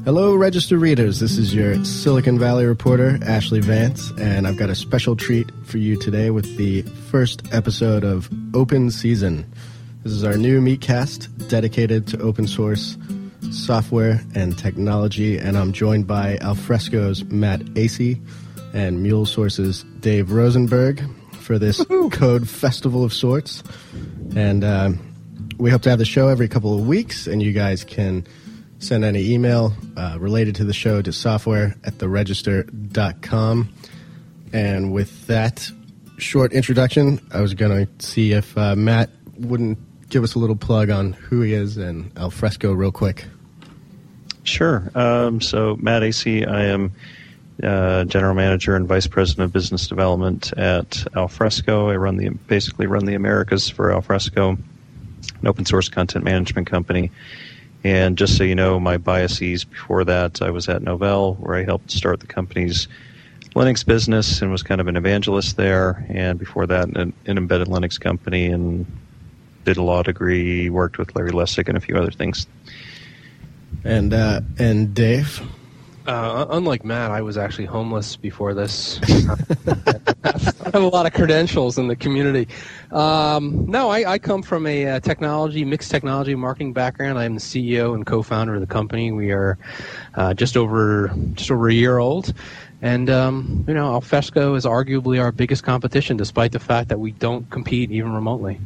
Hello, Register readers. This is your Silicon Valley reporter, Ashley Vance, and I've got a special treat for you today with the first episode of Open Season. This is our new Meetcast dedicated to open source software and technology, and I'm joined by Alfresco's Matt Acey and MuleSource's Dave Rosenberg for this code festival of sorts. And we hope to have the show every couple of weeks, and you guys can send any email related to the show to software@theregister.com. And with that short introduction, I was going to see if Matt wouldn't give us a little plug on who he is and Alfresco real quick. Sure. So Matt Acey, I am General Manager and Vice President of Business Development at Alfresco. I basically run the Americas for Alfresco, an open source content management company. And just so you know, my biases before that, I was at Novell, where I helped start the company's Linux business and was kind of an evangelist there. And before that, an embedded Linux company, and did a law degree, worked with Larry Lessig and a few other things. And Dave? Unlike Matt, I was actually homeless before this. I have a lot of credentials in the community. No, I come from a mixed technology marketing background. I am the CEO and co-founder of the company. We are just over a year old. And, Alfresco is arguably our biggest competition, despite the fact that we don't compete even remotely.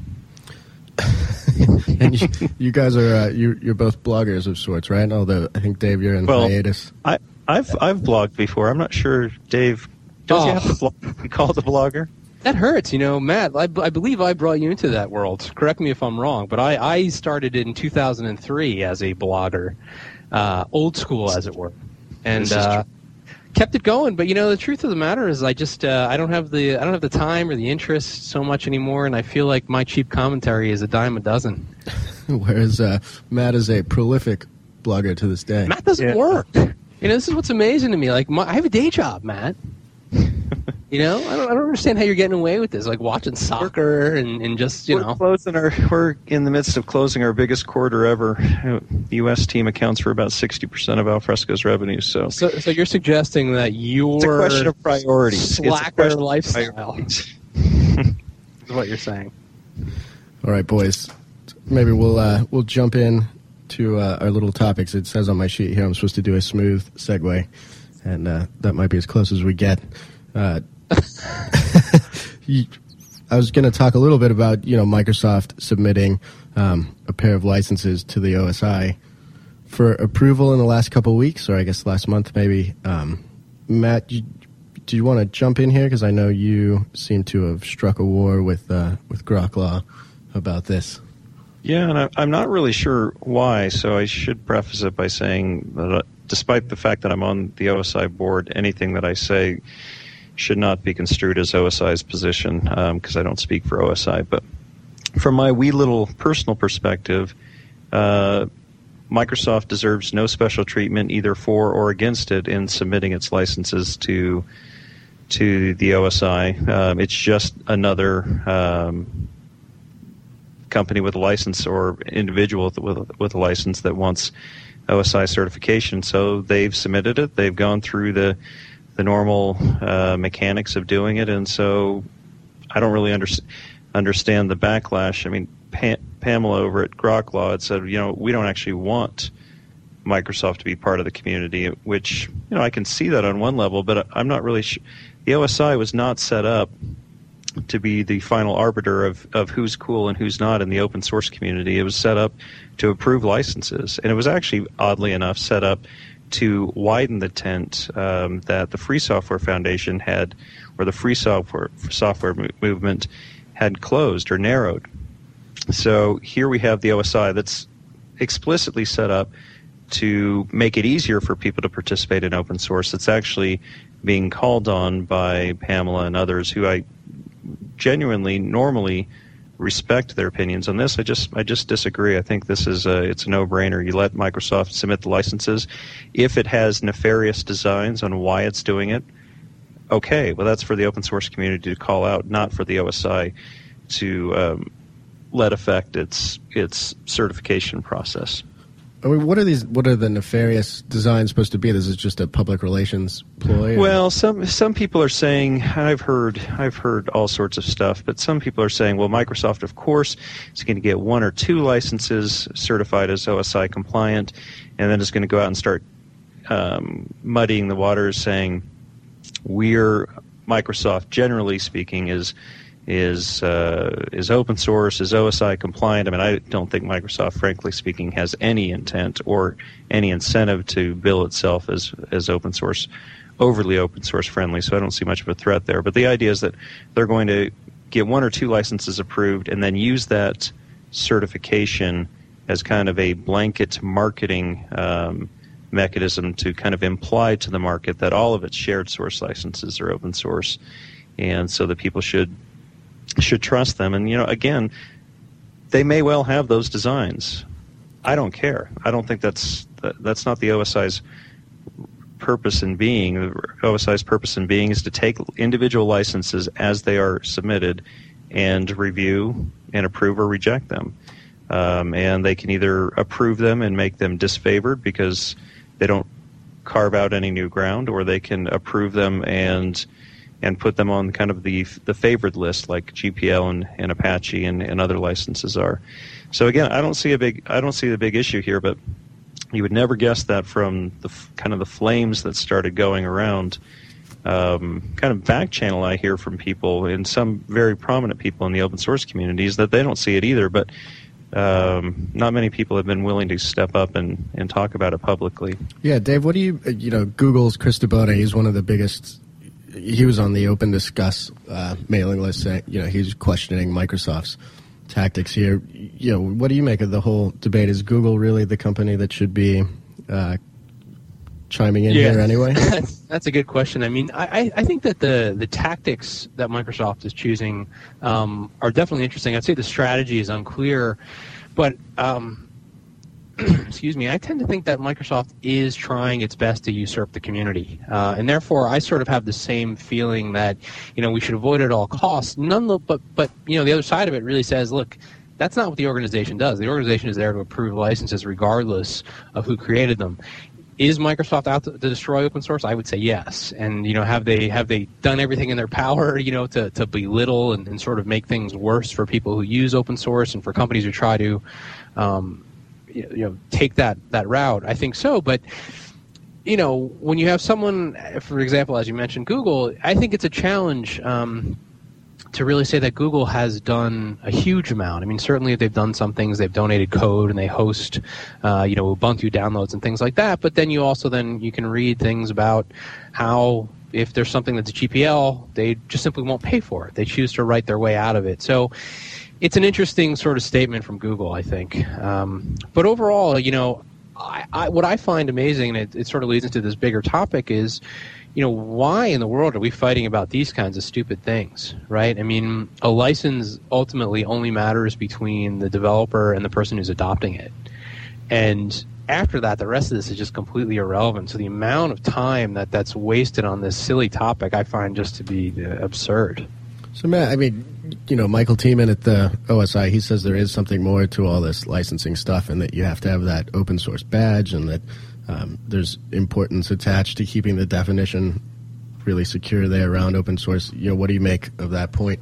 And you guys are you're both bloggers of sorts, right? Although I think, Dave, you're in hiatus. I've blogged before. I'm not sure, Dave. Does you have to be called a blogger? That hurts, Matt. I believe I brought you into that world. Correct me if I'm wrong, but I started in 2003 as a blogger, old school as it were, and kept it going. But the truth of the matter is, I just I don't have the time or the interest so much anymore, and I feel like my cheap commentary is a dime a dozen. Whereas Matt is a prolific blogger to this day. Matt doesn't work. This is what's amazing to me. Like, I have a day job, Matt. I don't understand how you're getting away with this. Like watching soccer and just we're in the midst of closing our biggest quarter ever. The U.S. team accounts for about 60% of Alfresco's revenue. So you're suggesting that it's a question of priorities. Slacker lifestyle. Is what you're saying. All right, boys. Maybe we'll jump in to our little topics. It says on my sheet here I'm supposed to do a smooth segue, and that might be as close as we get. I was going to talk a little bit about Microsoft submitting a pair of licenses to the OSI for approval in the last couple of weeks, or I guess last month maybe. Matt, do you want to jump in here, because I know you seem to have struck a war with Grok about this. Yeah, and I'm not really sure why, so I should preface it by saying that despite the fact that I'm on the OSI board, anything that I say should not be construed as OSI's position, because I don't speak for OSI. But from my wee little personal perspective, Microsoft deserves no special treatment either for or against it in submitting its licenses to the OSI. It's just another company with a license, or individual with a license that wants OSI certification. So they've submitted it. They've gone through the normal mechanics of doing it, and so I don't really understand the backlash. I mean, Pamela over at Grok Law had said, we don't actually want Microsoft to be part of the community, which, I can see that on one level, but I'm not really sure. The OSI was not set up to be the final arbiter of who's cool and who's not in the open source community. It was set up to approve licenses, and it was actually, oddly enough, set up to widen the tent that the Free Software Foundation had, or the free software movement had closed or narrowed. So here we have the OSI that's explicitly set up to make it easier for people to participate in open source. It's actually being called on by Pamela and others who I genuinely normally respect their opinions on this. I just disagree. I think this is it's a no-brainer. You let Microsoft submit the licenses. If it has nefarious designs on why it's doing it, okay, well, that's for the open source community to call out, not for the OSI to let affect its certification process. I mean, what are the nefarious designs supposed to be? This is just a public relations ploy? Well, some people are saying, I've heard all sorts of stuff, but some people are saying, well, Microsoft, of course, is going to get 1 or 2 licenses certified as OSI compliant, and then it's going to go out and start muddying the waters, saying Microsoft, generally speaking, is open source, is OSI compliant. I mean, I don't think Microsoft, frankly speaking, has any intent or any incentive to bill itself as open source, overly open source friendly, so I don't see much of a threat there. But the idea is that they're going to get 1 or 2 licenses approved and then use that certification as kind of a blanket marketing mechanism to kind of imply to the market that all of its shared source licenses are open source, and so that people should trust them. And, again, they may well have those designs. I don't care. I don't think that's not the OSI's purpose in being. The OSI's purpose in being is to take individual licenses as they are submitted and review and approve or reject them. And they can either approve them and make them disfavored because they don't carve out any new ground, or they can approve them and put them on kind of the favored list, like GPL and Apache and other licenses are. So again, I don't see the big issue here, but you would never guess that from the kind of the flames that started going around. Kind of back channel I hear from people, and some very prominent people in the open source communities, that they don't see it either, but not many people have been willing to step up and talk about it publicly. Yeah, Dave, what do you Google's Chris Deboda, he's one of the biggest. He was on the Open Discuss mailing list, saying, he's questioning Microsoft's tactics here. What do you make of the whole debate? Is Google really the company that should be chiming in here anyway? That's a good question. I mean, I think that the tactics that Microsoft is choosing are definitely interesting. I'd say the strategy is unclear, but excuse me, I tend to think that Microsoft is trying its best to usurp the community, and therefore I sort of have the same feeling that we should avoid it at all costs. But the other side of it really says, look, that's not what the organization does. The organization is there to approve licenses regardless of who created them. Is Microsoft out to destroy open source? I would say yes. And have they done everything in their power to belittle and sort of make things worse for people who use open source and for companies who try to take that route? I think so, but when you have someone, for example, as you mentioned, Google, I think it's a challenge to really say that Google has done a huge amount. I mean, certainly they've done some things. They've donated code and they host, Ubuntu downloads and things like that. But then you can read things about how if there's something that's a GPL, they just simply won't pay for it. They choose to write their way out of it. So it's an interesting sort of statement from Google, I think. But overall, what I find amazing, and it sort of leads into this bigger topic, is why in the world are we fighting about these kinds of stupid things, right? I mean, a license ultimately only matters between the developer and the person who's adopting it. And after that, the rest of this is just completely irrelevant. So the amount of time that's wasted on this silly topic, I find just to be absurd. So, Matt, I mean, Michael Tiemann at the OSI, he says there is something more to all this licensing stuff, and that you have to have that open source badge, and that there's importance attached to keeping the definition really secure there around open source. What do you make of that point?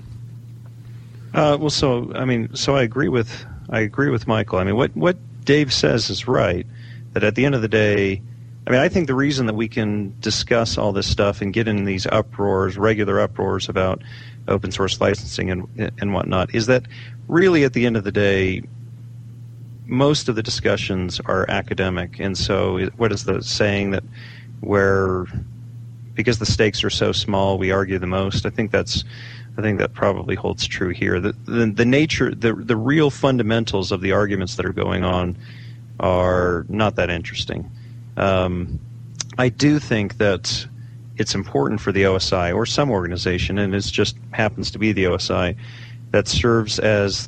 So I agree with Michael. I mean, what Dave says is right. That at the end of the day, I think the reason that we can discuss all this stuff and get in these regular uproars about open source licensing and whatnot, is that really at the end of the day, most of the discussions are academic. And so what is the saying that because the stakes are so small, we argue the most? I think that probably holds true here. The nature, the real fundamentals of the arguments that are going on are not that interesting. I do think that it's important for the OSI or some organization, and it just happens to be the OSI, that serves as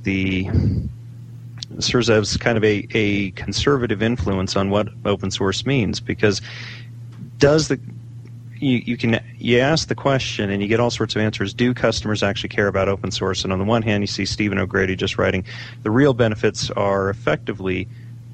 kind of a conservative influence on what open source means, because you ask the question and you get all sorts of answers. Do customers actually care about open source? And on the one hand, you see Stephen O'Grady just writing, the real benefits are effectively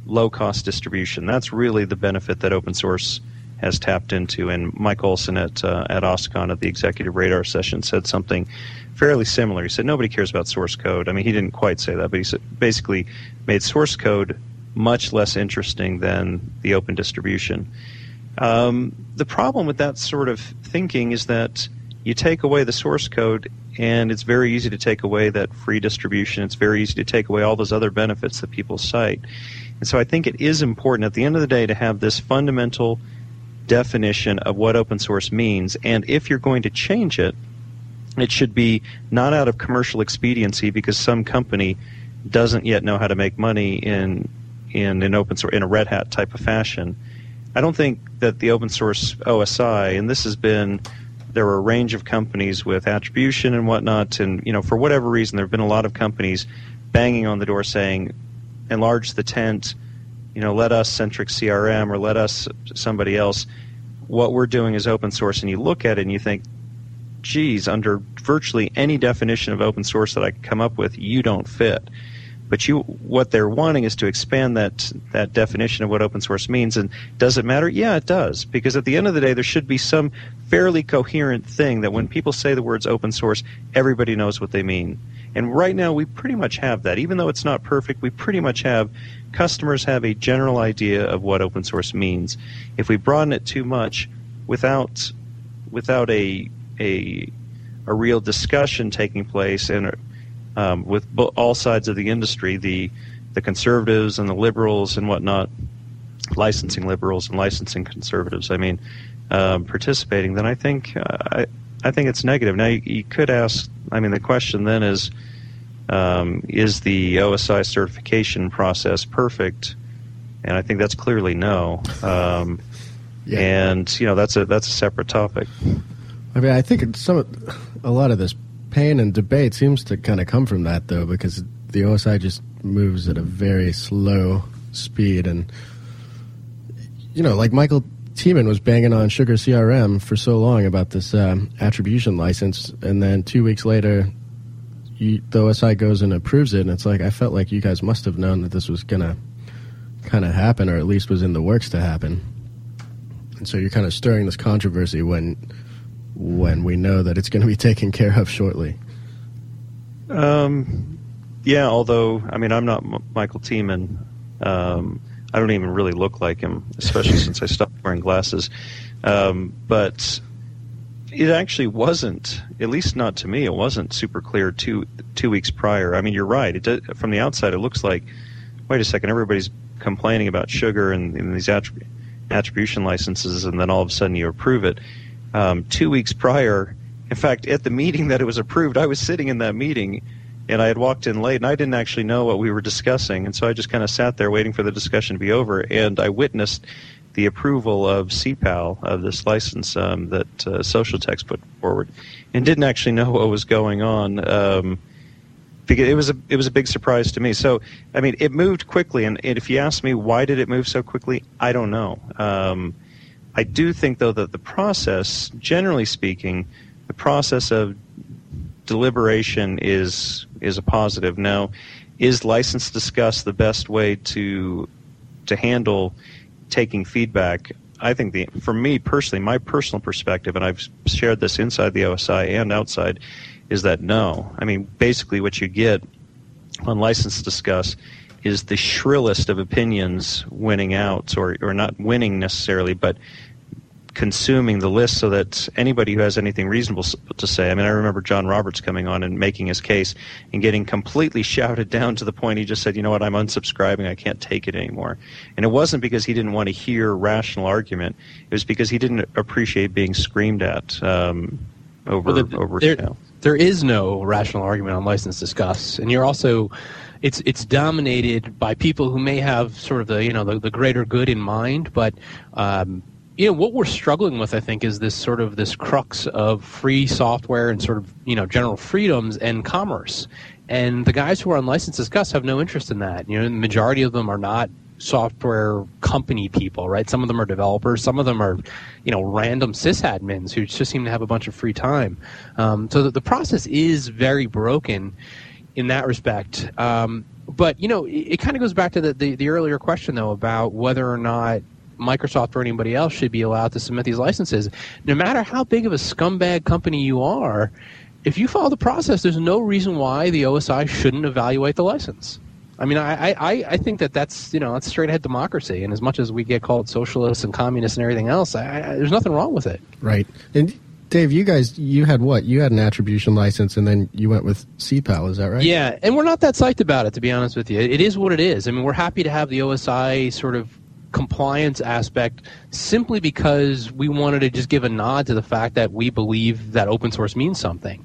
low-cost distribution. That's really the benefit that open source has tapped into. And Mike Olson at OSCON at the Executive Radar session said something fairly similar. He said nobody cares about source code. I mean, he didn't quite say that, but he said, basically made source code much less interesting than the open distribution. The problem with that sort of thinking is that you take away the source code, and it's very easy to take away that free distribution. It's very easy to take away all those other benefits that people cite. And so I think it is important at the end of the day to have this fundamental definition of what open source means. And if you're going to change it, it should be not out of commercial expediency because some company doesn't yet know how to make money in an open source, in a Red Hat type of fashion. I don't think that the open source OSI, and this has been, there were a range of companies with attribution and whatnot, and for whatever reason, there have been a lot of companies banging on the door saying, enlarge the tent, let us Centric CRM or let us somebody else. What we're doing is open source, and you look at it and you think, geez, under virtually any definition of open source that I can come up with, you don't fit. But what they're wanting is to expand that definition of what open source means. And does it matter? Yeah, it does. Because at the end of the day, there should be some fairly coherent thing that when people say the words open source, everybody knows what they mean. And right now, we pretty much have that. Even though it's not perfect, we pretty much have, customers have a general idea of what open source means. If we broaden it too much without a real discussion taking place and with all sides of the industry, the conservatives and the liberals and whatnot, licensing liberals and licensing conservatives, participating, then I think it's negative. Now you could ask, the question then is the OSI certification process perfect? And I think that's clearly no. Yeah. And that's a separate topic. I think a lot of this pain and debate seems to kind of come from that, though, because the OSI just moves at a very slow speed. And, like Michael Tiemann was banging on Sugar CRM for so long about this attribution license, and then 2 weeks later, the OSI goes and approves it, and it's like, I felt like you guys must have known that this was going to kind of happen, or at least was in the works to happen. And so you're kind of stirring this controversy when we know that it's going to be taken care of shortly. Yeah, although, I'm not Michael Tiemann. I don't even really look like him, especially since I stopped wearing glasses. But it actually wasn't, at least not to me, it wasn't super clear 2 weeks prior. You're right. From the outside, it looks like, wait a second, everybody's complaining about Sugar and these attribution licenses, and then all of a sudden you approve it. 2 weeks prior, in fact, at the meeting that it was approved, I was sitting in that meeting, and I had walked in late, and I didn't actually know what we were discussing, and so I just kind of sat there waiting for the discussion to be over, and I witnessed the approval of CPAL, of this license that Socialtext put forward, and didn't actually know what was going on, because it was a big surprise to me. So, it moved quickly, and if you ask me why did it move so quickly, I don't know. I do think, though, that the process, generally speaking, the process of deliberation is a positive. Now, is License Discuss the best way to handle taking feedback? I think for me personally, my personal perspective, and I've shared this inside the OSI and outside, is that no. Basically what you get on License Discuss is the shrillest of opinions winning out, or not winning necessarily, but consuming the list so that anybody who has anything reasonable to say, I remember John Roberts coming on and making his case and getting completely shouted down to the point he just said, you know what, I'm unsubscribing, I can't take it anymore. And it wasn't because he didn't want to hear rational argument, it was because he didn't appreciate being screamed at over. There is no rational argument on License Discuss, and you're also, it's dominated by people who may have sort of the greater good in mind, but what we're struggling with, I think, is this crux of free software and sort of general freedoms and commerce. And the guys who are on License Discuss have no interest in that. The majority of them are not software company people, right? Some of them are developers. Some of them are, random sysadmins who just seem to have a bunch of free time. So the process is very broken in that respect. But, it kind of goes back to the earlier question, though, about whether or not Microsoft or anybody else should be allowed to submit these licenses. No matter how big of a scumbag company you are, if you follow the process, there's no reason why the OSI shouldn't evaluate the license. I mean, I think that's that's straight ahead democracy. And as much as we get called socialists and communists and everything else, there's nothing wrong with it. Right. And Dave, you had what? You had an attribution license, and then you went with CPAL. Is that right? Yeah, and we're not that psyched about it, to be honest with you. It is what it is. I mean, we're happy to have the OSI sort of compliance aspect simply because we wanted to just give a nod to the fact that we believe that open source means something.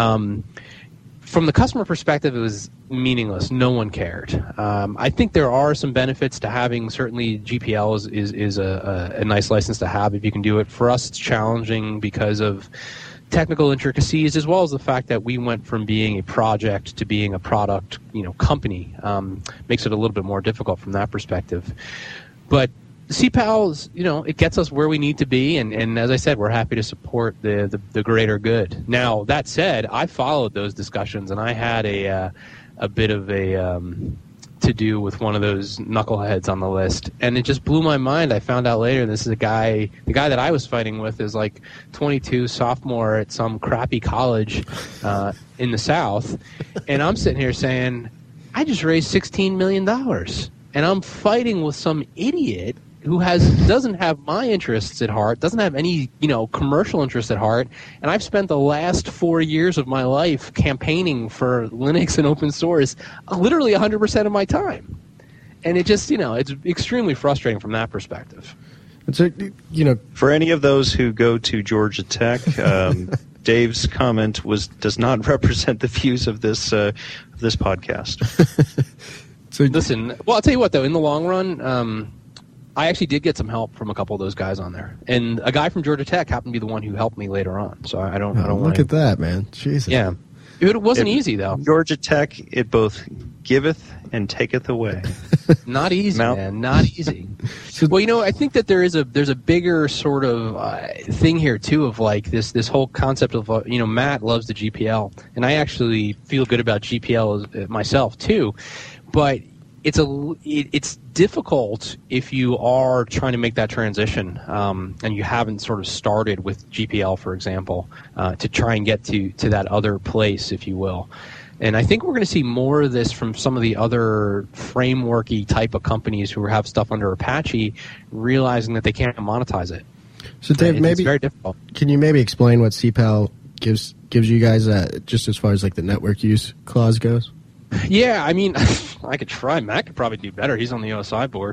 From the customer perspective, it was meaningless. No one cared. I think there are some benefits to having. Certainly, GPL is a nice license to have if you can do it. For us, it's challenging because of technical intricacies, as well as the fact that we went from being a project to being a product, company. Makes it a little bit more difficult from that perspective. But CPAL, it gets us where we need to be, and as I said, we're happy to support the greater good. Now, that said, I followed those discussions, and I had a bit of a to-do with one of those knuckleheads on the list, and it just blew my mind. I found out later this is the guy that I was fighting with is like 22, sophomore at some crappy college in the South, and I'm sitting here saying, I just raised $16 million, and I'm fighting with some idiot who doesn't have my interests at heart, doesn't have any, commercial interest at heart, and I've spent the last 4 years of my life campaigning for Linux and open source, literally 100% of my time. And it just, it's extremely frustrating from that perspective. And so, for any of those who go to Georgia Tech, Dave's comment does not represent the views of this podcast. So, listen, well, I'll tell you what, though, in the long run, I actually did get some help from a couple of those guys on there, and a guy from Georgia Tech happened to be the one who helped me later on. So I don't look at that, man. Jesus. Yeah, it wasn't easy though. Georgia Tech, it both giveth and taketh away. Not easy, man. Not easy. Well, I think that there's a bigger sort of thing here too of like this whole concept of Matt loves the GPL, and I actually feel good about GPL myself too, but it's difficult if you are trying to make that transition and you haven't sort of started with GPL, for example, to try and get to that other place, if you will. And I think we're going to see more of this from some of the other frameworky type of companies who have stuff under Apache, realizing that they can't monetize it. So, Dave, it's very difficult. Can you maybe explain what CPAL gives you guys, just as far as like the network use clause goes? Yeah, I mean, I could try. Matt could probably do better. He's on the OSI board.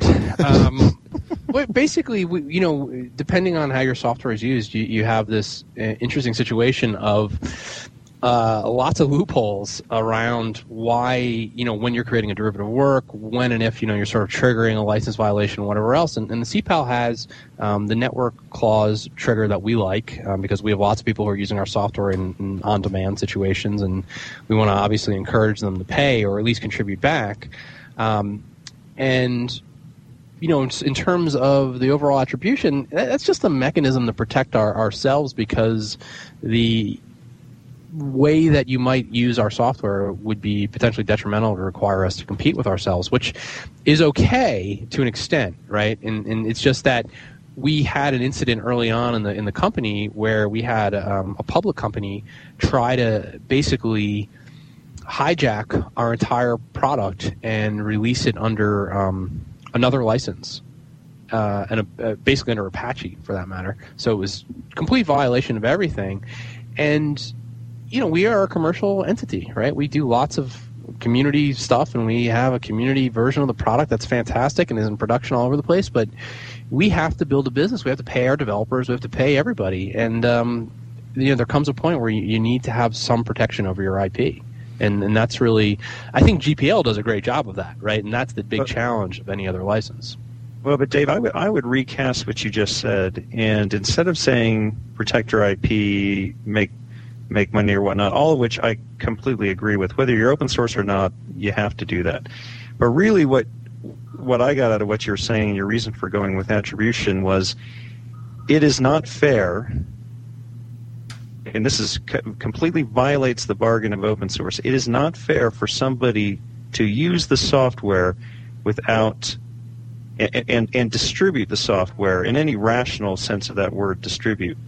Basically, depending on how your software is used, you have this interesting situation of lots of loopholes around why, when you're creating a derivative work, when and if, you're sort of triggering a license violation or whatever else. And the CPAL has the network clause trigger that we like because we have lots of people who are using our software in on-demand situations, and we want to obviously encourage them to pay or at least contribute back. In terms of the overall attribution, that's just a mechanism to protect ourselves, because the way that you might use our software would be potentially detrimental to require us to compete with ourselves, which is okay to an extent, right? And it's just that we had an incident early on in the company where we had a public company try to basically hijack our entire product and release it under another license, and basically under Apache for that matter. So it was complete violation of everything. And we are a commercial entity, right? We do lots of community stuff, and we have a community version of the product that's fantastic and is in production all over the place. But we have to build a business. We have to pay our developers. We have to pay everybody. And there comes a point where you need to have some protection over your IP. And that's really, I think GPL does a great job of that, right? And that's the big challenge of any other license. Well, but Dave, I would recast what you just said, and instead of saying protect your IP, make money or whatnot, all of which I completely agree with. Whether you're open source or not, you have to do that. But really what I got out of what you're saying, your reason for going with attribution, was it is not fair, and this is completely violates the bargain of open source. It is not fair for somebody to use the software without and distribute the software in any rational sense of that word, distribute,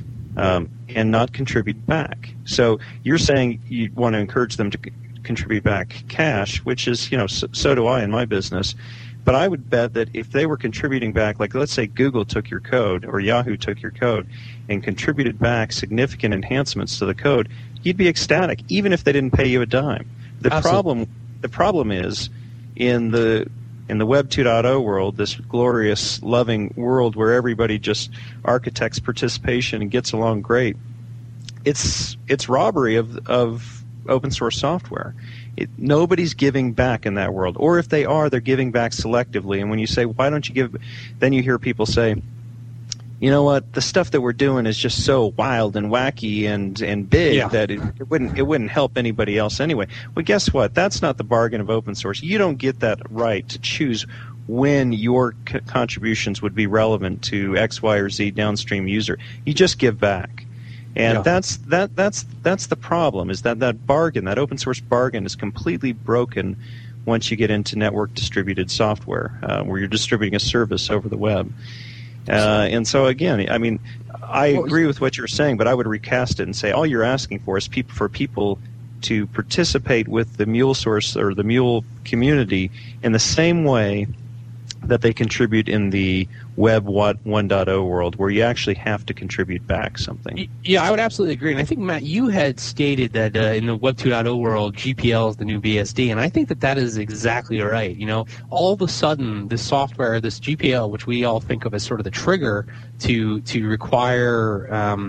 and not contribute back. So you're saying you want to encourage them to contribute back cash, which is, so do I in my business. But I would bet that if they were contributing back, like let's say Google took your code or Yahoo took your code and contributed back significant enhancements to the code, you'd be ecstatic, even if they didn't pay you a dime. The problem is in the Web 2.0 world, this glorious, loving world where everybody just architects participation and gets along great. It's robbery of open source software. Nobody's giving back in that world. Or if they are, they're giving back selectively. And when you say, why don't you give, then you hear people say, you know what, the stuff that we're doing is just so wild and wacky and big that it wouldn't help anybody else anyway. Well, guess what? That's not the bargain of open source. You don't get that right to choose when your contributions would be relevant to X, Y, or Z downstream user. You just give back. And that's the problem, is that bargain, that open source bargain is completely broken once you get into network distributed software, where you're distributing a service over the web. And so again, I mean, I agree with what you're saying, but I would recast it and say all you're asking for is for people to participate with the MuleSource or the Mule community in the same way that they contribute in the Web 1.0 world, where you actually have to contribute back something. Yeah, I would absolutely agree. And I think, Matt, you had stated that in the Web 2.0 world, GPL is the new BSD, and I think that is exactly right. All of a sudden, this software, this GPL, which we all think of as sort of the trigger to require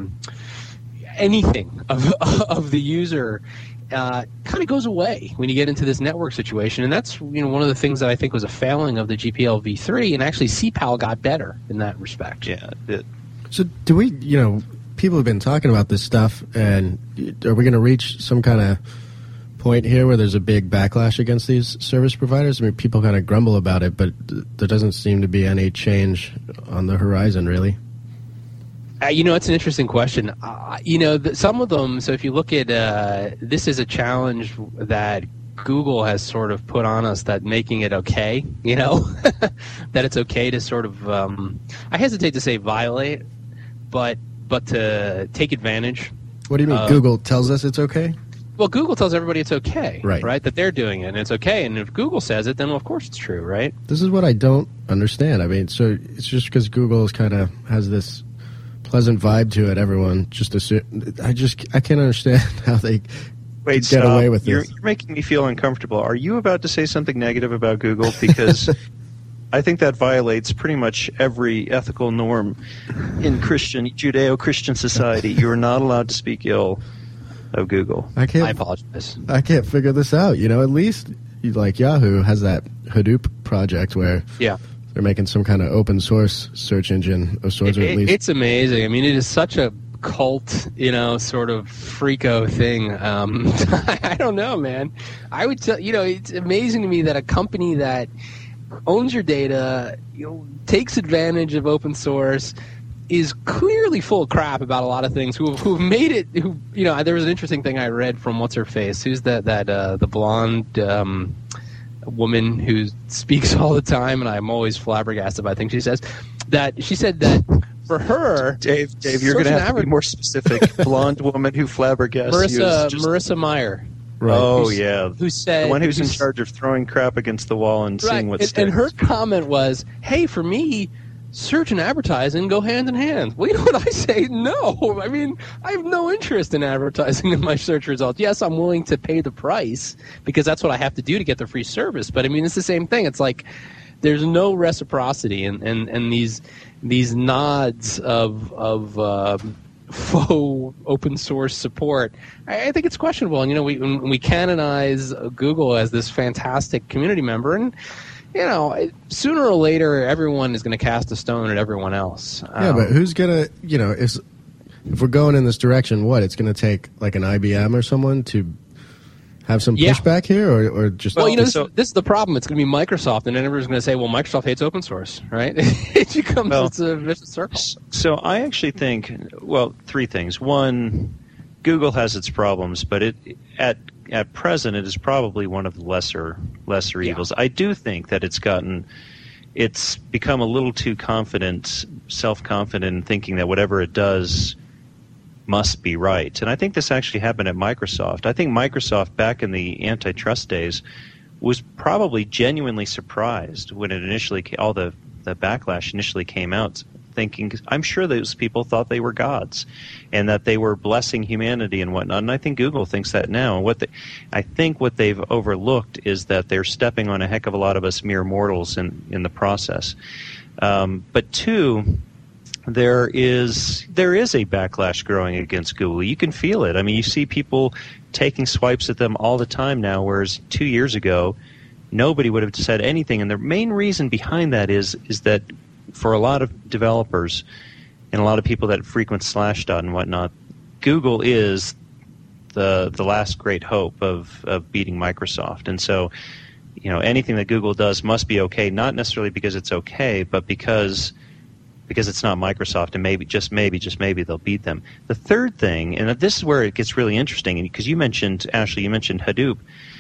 anything of the user, kind of goes away when you get into this network situation, and that's one of the things that I think was a failing of the GPL v3, and actually CPAL got better in that respect. Yeah, it did. So do we, people have been talking about this stuff, and are we going to reach some kind of point here where there's a big backlash against these service providers? I mean, people kind of grumble about it, but there doesn't seem to be any change on the horizon, really. It's an interesting question. Some of them, so if you look at, this is a challenge that Google has sort of put on us, that making it okay, that it's okay to sort of, I hesitate to say violate, but to take advantage. What do you mean Google tells us it's okay? Well, Google tells everybody it's okay, right? That they're doing it, and it's okay. And if Google says it, then of course it's true, right? This is what I don't understand. I mean, so it's just because Google has this pleasant vibe to it. Everyone just assume. I can't understand how they get away with this. You're making me feel uncomfortable. Are you about to say something negative about Google? Because I think that violates pretty much every ethical norm in Judeo-Christian society. You are not allowed to speak ill of Google. I apologize. I can't figure this out. At least like Yahoo has that Hadoop project where they're making some kind of open source search engine of sorts. Or at least it's amazing. I mean, it is such a cult, sort of freako thing. I don't know, man. I would tell it's amazing to me that a company that owns your data, takes advantage of open source, is clearly full of crap about a lot of things. Who've made it. There was an interesting thing I read from what's her face. Who's the blonde woman who speaks all the time, and I'm always flabbergasted by things she says. She said that for her, Dave, you're going to have to be more specific. Blonde woman who flabbergasts you. Marissa Meyer. Right. Oh, yeah. Who said, the one who's in charge of throwing crap against the wall and seeing what sticks. And her comment was, "Hey, for me, search and advertising go hand in hand." Well, you know what I say? No. I mean, I have no interest in advertising in my search results. Yes, I'm willing to pay the price because that's what I have to do to get the free service. But I mean, it's the same thing. It's like there's no reciprocity, and these nods of faux open source support. I think it's questionable. And when we canonize Google as this fantastic community member, and sooner or later, everyone is going to cast a stone at everyone else. Yeah, but who's going to, if we're going in this direction, it's going to take like an IBM or someone to have some pushback here, or just... Well, this is the problem. It's going to be Microsoft, and then everyone's going to say, well, Microsoft hates open source, right? It becomes it's a vicious circle. So I actually think, three things. One, Google has its problems, but at at present it is probably one of the lesser evils. I do think that it's become a little too self-confident in thinking that whatever it does must be right. And I think this actually happened at Microsoft. I think Microsoft back in the antitrust days was probably genuinely surprised when it initially all the backlash initially came out, thinking, I'm sure those people thought they were gods and that they were blessing humanity and whatnot. And I think Google thinks that now. And I think what they've overlooked is that they're stepping on a heck of a lot of us mere mortals in the process. But two, there is a backlash growing against Google. You can feel it. I mean, you see people taking swipes at them all the time now, whereas 2 years ago, nobody would have said anything. And the main reason behind that is that for a lot of developers and a lot of people that frequent Slashdot and whatnot, Google is the last great hope of beating Microsoft. And so, anything that Google does must be okay, not necessarily because it's okay, but because it's not Microsoft, and maybe they'll beat them. The third thing, and this is where it gets really interesting, because you mentioned Hadoop.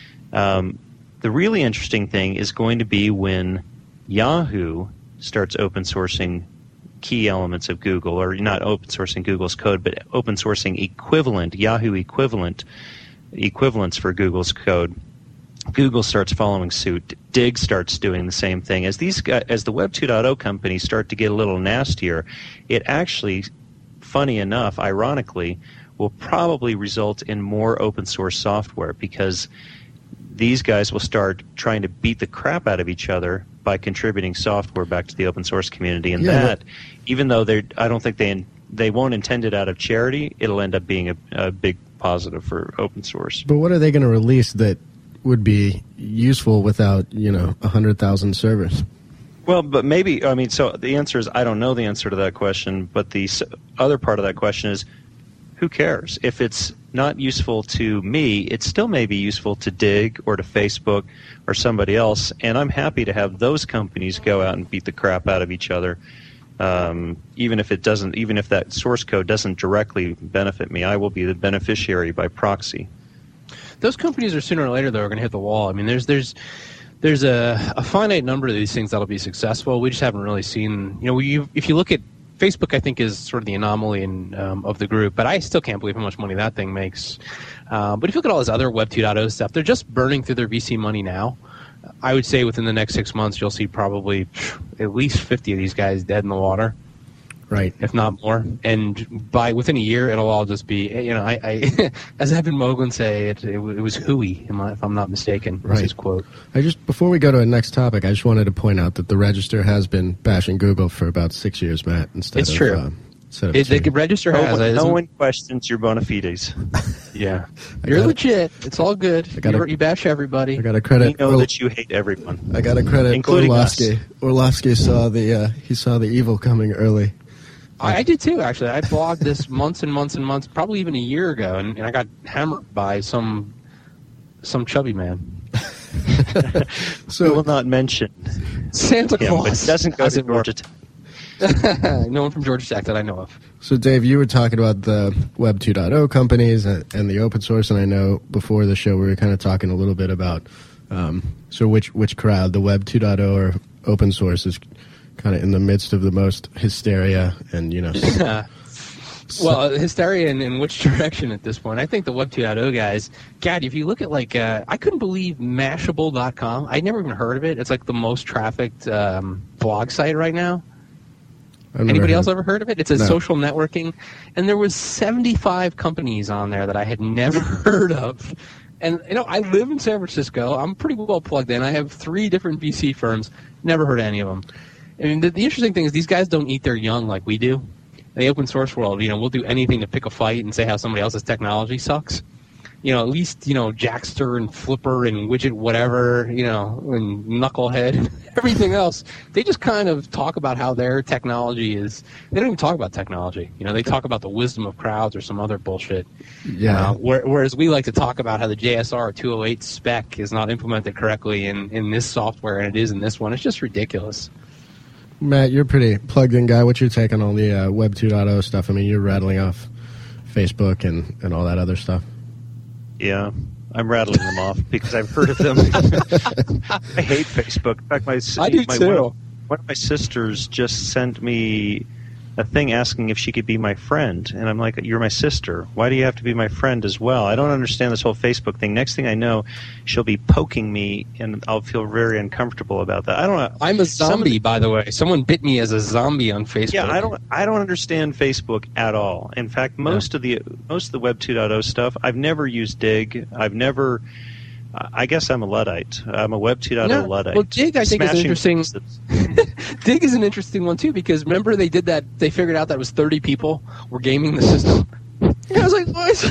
The really interesting thing is going to be when Yahoo starts open sourcing key elements of Google, or not open sourcing Google's code, but open sourcing Yahoo equivalents for Google's code. Google starts following suit. Dig starts doing the same thing. As the Web 2.0 companies start to get a little nastier, it actually, funny enough, ironically, will probably result in more open source software, because these guys will start trying to beat the crap out of each other by contributing software back to the open source community. And even though I don't think they won't intend it out of charity, it'll end up being a big positive for open source. But what are they going to release that would be useful without 100,000 servers? Well, but maybe, so the answer is I don't know the answer to that question, but the other part of that question is, who cares? If it's not useful to me, it still may be useful to Dig or to Facebook or somebody else, and I'm happy to have those companies go out and beat the crap out of each other, even if that source code doesn't directly benefit me. I will be the beneficiary by proxy. Those companies are sooner or later, though, are going to hit the wall. I mean, there's a finite number of these things that'll be successful. We just haven't really seen. If you look at Facebook, I think, is sort of the anomaly of the group, but I still can't believe how much money that thing makes. But if you look at all this other Web 2.0 stuff, they're just burning through their VC money now. I would say within the next 6 months, you'll see probably at least 50 of these guys dead in the water. Right. If not more. And within a year, it'll all just be, I as Evan Moglen say, it was hooey, if I'm not mistaken, was his quote. Before we go to the next topic, I just wanted to point out that the Register has been bashing Google for about 6 years, Matt, It's true. The Register has. No one questions your bona fides. Yeah. You're legit. It's all good. You bash everybody. I got to credit. We know that you hate everyone. I got to credit including Orlovsky. us. Orlovsky saw the evil coming early. I did too, actually. I blogged this months and months and months, probably even a year ago, and I got hammered by some chubby man. So we will not mention Santa Claus. But it doesn't go to Georgia Tech. No one from Georgia Tech that I know of. So, Dave, you were talking about the Web 2.0 companies and the open source, and I know before the show we were kind of talking a little bit about which crowd, the Web 2.0 or open source, is kind of in the midst of the most hysteria and, Well, hysteria in which direction at this point? I think the Web 2.0 guys, God, if you look at I couldn't believe Mashable.com. I'd never even heard of it. It's like the most trafficked blog site right now. Anybody else ever heard of it? It's a social networking, and there was 75 companies on there that I had never heard of. And, I live in San Francisco. I'm pretty well plugged in. I have 3 different VC firms. Never heard of any of them. I mean, the interesting thing is these guys don't eat their young like we do. In the open source world, we'll do anything to pick a fight and say how somebody else's technology sucks. At least, Jackster and Flipper and Widget whatever, and Knucklehead and everything else, they just kind of talk about how their technology is. They don't even talk about technology. They talk about the wisdom of crowds or some other bullshit. Yeah. Whereas we like to talk about how the JSR 208 spec is not implemented correctly in this software and it is in this one. It's just ridiculous. Matt, you're a pretty plugged-in guy. What's your take on all the Web 2.0 stuff? I mean, you're rattling off Facebook and all that other stuff. Yeah. I'm rattling them off because I've heard of them. I hate Facebook. In fact, I do too. One of my sisters just sent me a thing asking if she could be my friend, and I'm like, "You're my sister. Why do you have to be my friend as well?" I don't understand this whole Facebook thing. Next thing I know, she'll be poking me, and I'll feel very uncomfortable about that. I don't know. I'm a zombie, by the way. Someone bit me as a zombie on Facebook. Yeah, I don't understand Facebook at all. In fact, most of the Web 2.0 stuff, I've never used Dig. I guess I'm a Luddite. I'm a Web 2.0 Luddite. Well, Dig, I think, is interesting. Dig is an interesting one, too, because remember they did that, they figured out that it was 30 people were gaming the system. And I was like,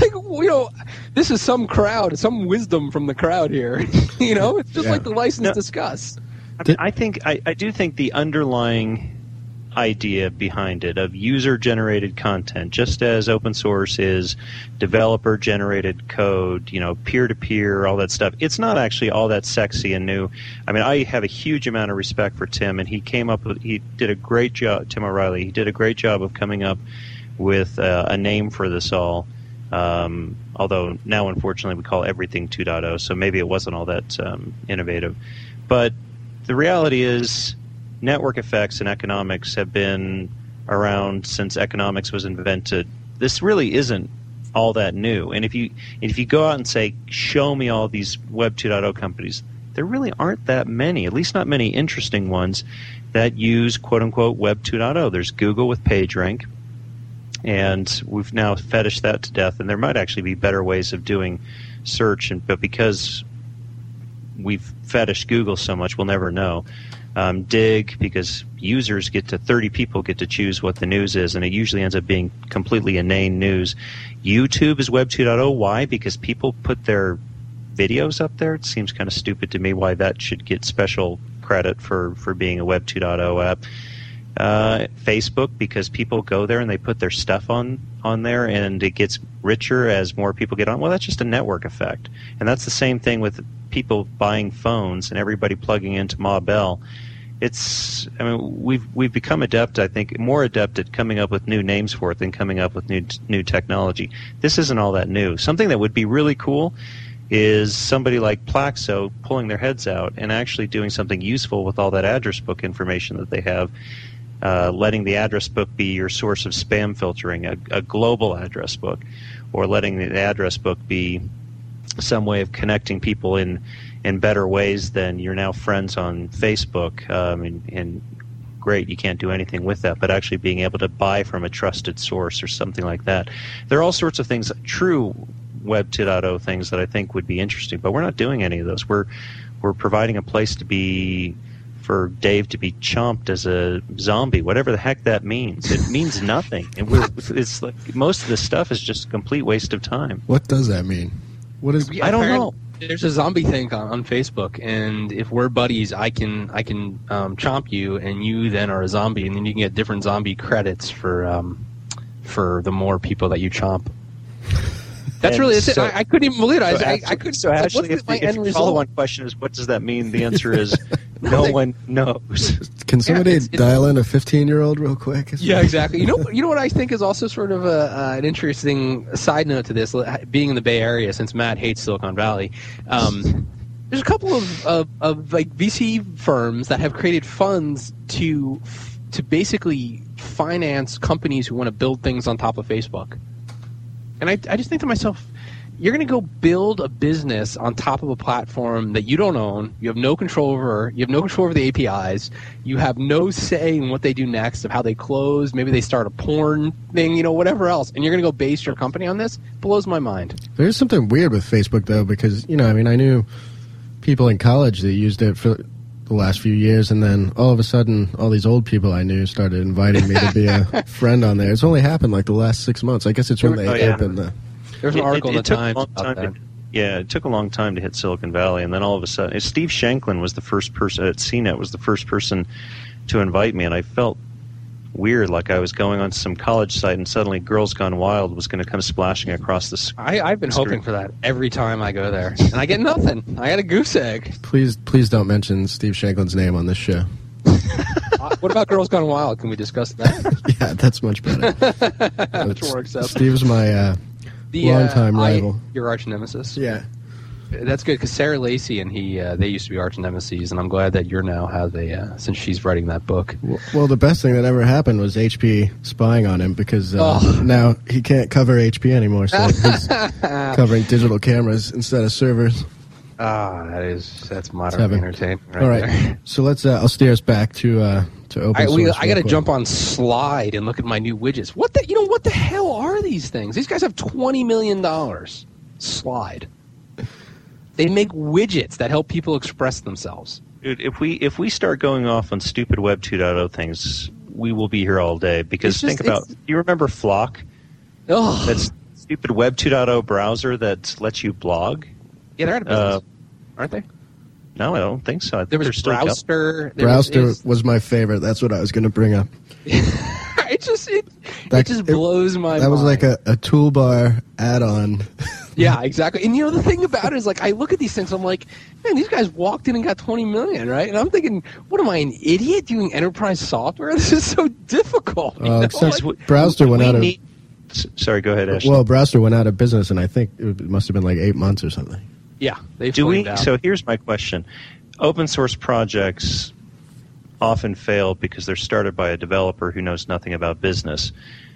this is some crowd, some wisdom from the crowd here. It's just like the license discussed. I do think the underlying idea behind it of user-generated content, just as open source is developer-generated code, peer-to-peer, all that stuff, it's not actually all that sexy and new. I mean, I have a huge amount of respect for Tim, and he did a great job, Tim O'Reilly, he did a great job of coming up with a name for this all, although now, unfortunately, we call everything 2.0, so maybe it wasn't all that innovative. But the reality is, network effects and economics have been around since economics was invented. This really isn't all that new. And if you go out and say, show me all these Web 2.0 companies, there really aren't that many, at least not many interesting ones, that use quote-unquote Web 2.0. There's Google with PageRank, and we've now fetished that to death, and there might actually be better ways of doing search, but because we've fetished Google so much, we'll never know. Dig, because 30 people get to choose what the news is, and it usually ends up being completely inane news. YouTube is Web 2.0. Why? Because people put their videos up there. It seems kind of stupid to me why that should get special credit for being a Web 2.0 app. Facebook, because people go there and they put their stuff on there, and it gets richer as more people get on. Well, that's just a network effect, and that's the same thing with people buying phones and everybody plugging into Ma Bell. We've become adept, I think, more adept at coming up with new names for it than coming up with new technology. This isn't all that new. Something that would be really cool is somebody like Plaxo pulling their heads out and actually doing something useful with all that address book information that they have, letting the address book be your source of spam filtering, a global address book, or letting the address book be some way of connecting people in better ways than you're now friends on Facebook. And great, you can't do anything with that, but actually being able to buy from a trusted source or something like that. There are all sorts of things, true Web 2.0 things that I think would be interesting, but we're not doing any of those. We're providing a place for Dave to be chomped as a zombie, whatever the heck that means. It means nothing. And it's like most of this stuff is just a complete waste of time. What does that mean? What is? I don't know. There's a zombie thing on Facebook, and if we're buddies, I can chomp you, and you then are a zombie, and then you can get different zombie credits for the more people that you chomp. That's really it. I couldn't even believe it. I couldn't. So actually, if the follow-on question is, what does that mean? The answer is no one knows. Can somebody dial in a 15-year-old real quick? Yeah, exactly. You know what I think is also sort of an interesting side note to this, being in the Bay Area, since Matt hates Silicon Valley. There's a couple of like VC firms that have created funds to basically finance companies who want to build things on top of Facebook. And I just think to myself, you're going to go build a business on top of a platform that you don't own, you have no control over, you have no control over the APIs, you have no say in what they do next, of how they close, maybe they start a porn thing, whatever else, and you're going to go base your company on this? Blows my mind. There's something weird with Facebook, though, because, I knew people in college that used it for the last few years, and then all of a sudden, all these old people I knew started inviting me to be a friend on there. It's only happened like the last 6 months. I guess it's when they opened the... There's an article in the Times about that. It took a long time to hit Silicon Valley, and then all of a sudden, Steve Shanklin was the first person at CNET, was the first person to invite me, and I felt weird, like I was going on some college site, and suddenly Girls Gone Wild was going to come splashing across the screen. I've been hoping for that every time I go there, and I get nothing. I got a goose egg. Please don't mention Steve Shanklin's name on this show. What about Girls Gone Wild? Can we discuss that? Yeah, that's much better. Much more acceptable. Steve's my longtime rival. Your arch nemesis. Yeah. That's good because Sarah Lacey and he they used to be arch nemesis, and I'm glad that you're now have a since she's writing that book. Well, the best thing that ever happened was HP spying on him because now he can't cover HP anymore, so he's covering digital cameras instead of servers. That's modern entertainment. Right. All right, there. So let's. I'll steer us back to open source. I got to jump on Slide and look at my new widgets. What the hell are these things? These guys have $20 million. Slide. They make widgets that help people express themselves. Dude, if we start going off on stupid Web 2.0 things, we will be here all day. Because you remember Flock? Oh, that stupid Web 2.0 browser that lets you blog. Yeah, they're out of business, aren't they? No, I don't think so. There was Browster. Browster was my favorite. That's what I was going to bring up. It just blows my mind. That was like a toolbar add-on. Yeah, exactly. And the thing about it is, like, I look at these things, I'm like, man, these guys walked in and got $20 million, right? And I'm thinking, what am I, an idiot doing enterprise software? This is so difficult. Since Browser went out of... Sorry, go ahead, Ashley. Well, Browser went out of business, and I think it must have been like 8 months or something. Yeah, they've out. So here's my question. Open source projects often fail because they're started by a developer who knows nothing about business.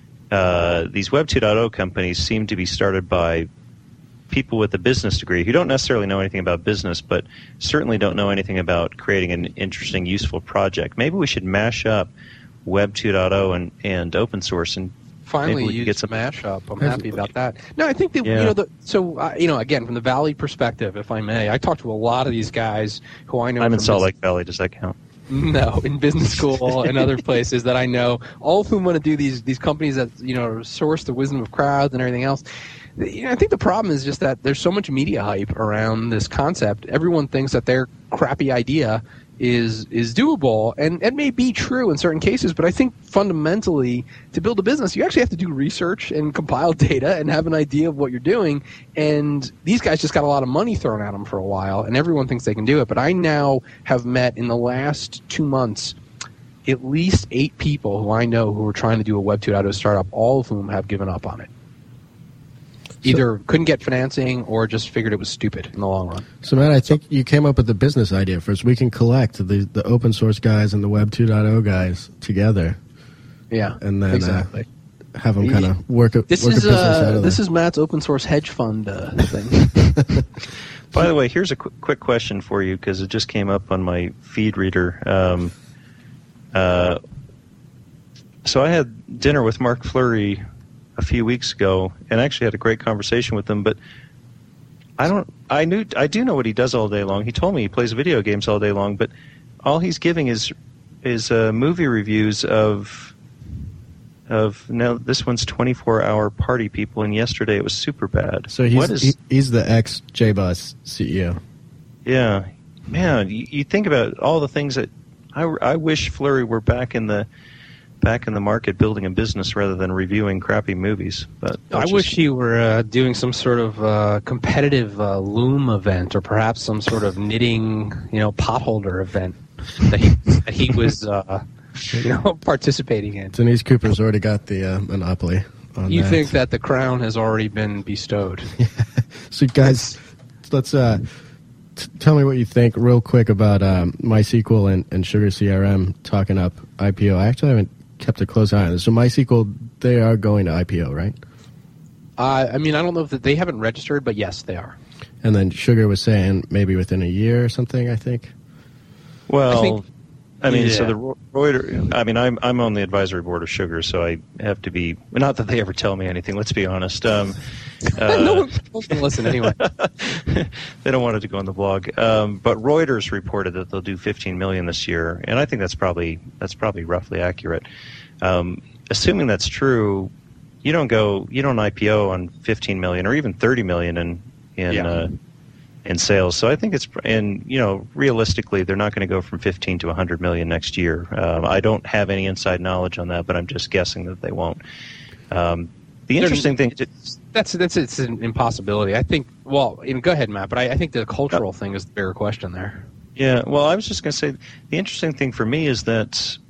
These Web 2.0 companies seem to be started by people with a business degree who don't necessarily know anything about business, but certainly don't know anything about creating an interesting, useful project. Maybe we should mash up Web 2.0 and open source and finally use get some mashup. I'm happy about that. No, I think that again, from the Valley perspective, if I may, I talk to a lot of these guys who I know. I'm in Salt Lake Valley. Does that count? No, in business school and other places that I know, all of whom want to do these companies that source the wisdom of crowds and everything else. I think the problem is just that there's so much media hype around this concept. Everyone thinks that their crappy idea is doable, and it may be true in certain cases, but I think fundamentally to build a business you actually have to do research and compile data and have an idea of what you're doing, and these guys just got a lot of money thrown at them for a while, and everyone thinks they can do it. But I now have met in the last 2 months at least 8 people who I know who are trying to do a Web 2.0 startup, all of whom have given up on it. Either couldn't get financing or just figured it was stupid in the long run. So, Matt, I think you came up with the business idea first. We can collect the open source guys and the Web 2.0 guys together. Yeah, and then exactly. Have them kind of work a business out of this is Matt's open source hedge fund thing. By the way, here's a quick question for you because it just came up on my feed reader. So I had dinner with Mark Fleury a few weeks ago, and actually had a great conversation with him. But I do know what he does all day long. He told me he plays video games all day long, but all he's giving is movie reviews of now this one's 24-hour Party People, and yesterday it was Superbad. So he's the ex JBoss CEO. Yeah, man. You think about all the things that I wish Fleury were back in the market building a business rather than reviewing crappy movies. But I wish he were doing some sort of competitive loom event, or perhaps some sort of knitting, potholder event that he was participating in. Denise Cooper's already got the monopoly on You that. think that the crown has already been bestowed. Yeah. So guys, let's tell me what you think real quick about MySQL and Sugar CRM talking up IPO. I actually haven't kept a close eye on this. So MySQL, they are going to IPO, right? I don't know if they haven't registered, but yes, they are. And then Sugar was saying maybe within a year or something, I think. Well, so the Reuters. I'm on the advisory board of Sugar, so I have to be. Not that they ever tell me anything. Let's be honest. No one's supposed to listen anyway. They don't want it to go on the blog. But Reuters reported that they'll do $15 million this year, and I think that's probably roughly accurate. Assuming that's true, you don't IPO on $15 million or even $30 million in sales. So I think realistically, they're not going to go from 15 to 100 million next year. I don't have any inside knowledge on that, but I'm just guessing that they won't. The interesting thing, it's an impossibility. I think. Well, go ahead, Matt. But I think the cultural thing is the bigger question there. Yeah. Well, I was just going to say the interesting thing for me is that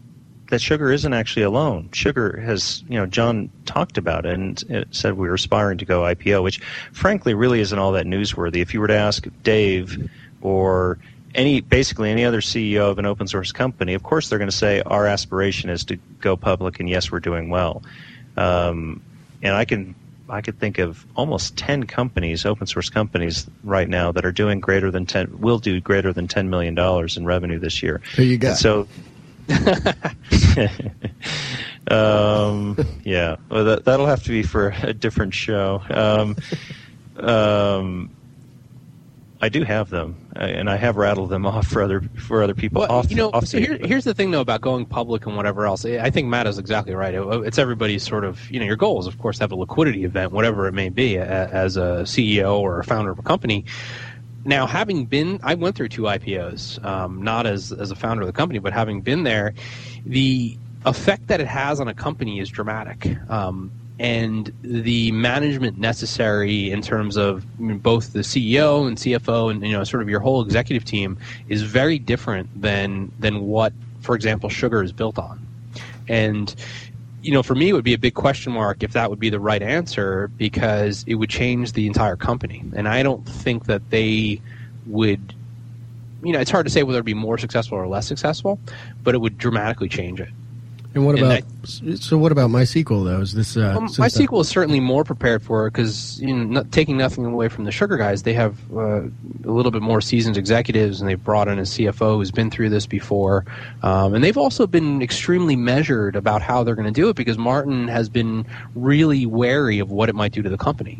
Sugar isn't actually alone. Sugar has, John talked about it and it said we were aspiring to go IPO, which frankly really isn't all that newsworthy. If you were to ask Dave or basically any other CEO of an open source company, of course they're going to say our aspiration is to go public, and yes, we're doing well. And I could think of almost 10 companies, open source companies right now that are doing will do greater than $10 million in revenue this year. Who you got? So, yeah, well, that'll have to be for a different show. I do have them, and I have rattled them off for other people. Well, here's the thing though about going public and whatever else. I think Matt is exactly right. It's everybody's sort of, your goal is of course to have a liquidity event, whatever it may be, as a CEO or a founder of a company. Now, I went through 2 IPOs, not as a founder of the company, but having been there, the effect that it has on a company is dramatic. And the management necessary in terms of both the CEO and CFO and sort of your whole executive team is very different than what, for example, Sugar is built on. And for me, it would be a big question mark if that would be the right answer, because it would change the entire company. And I don't think that they would. It's hard to say whether it'd be more successful or less successful, but it would dramatically change it. And what about MySQL though? Is this MySQL is certainly more prepared for it because taking nothing away from the Sugar guys, they have a little bit more seasoned executives, and they've brought in a CFO who's been through this before, and they've also been extremely measured about how they're going to do it because Martin has been really wary of what it might do to the company.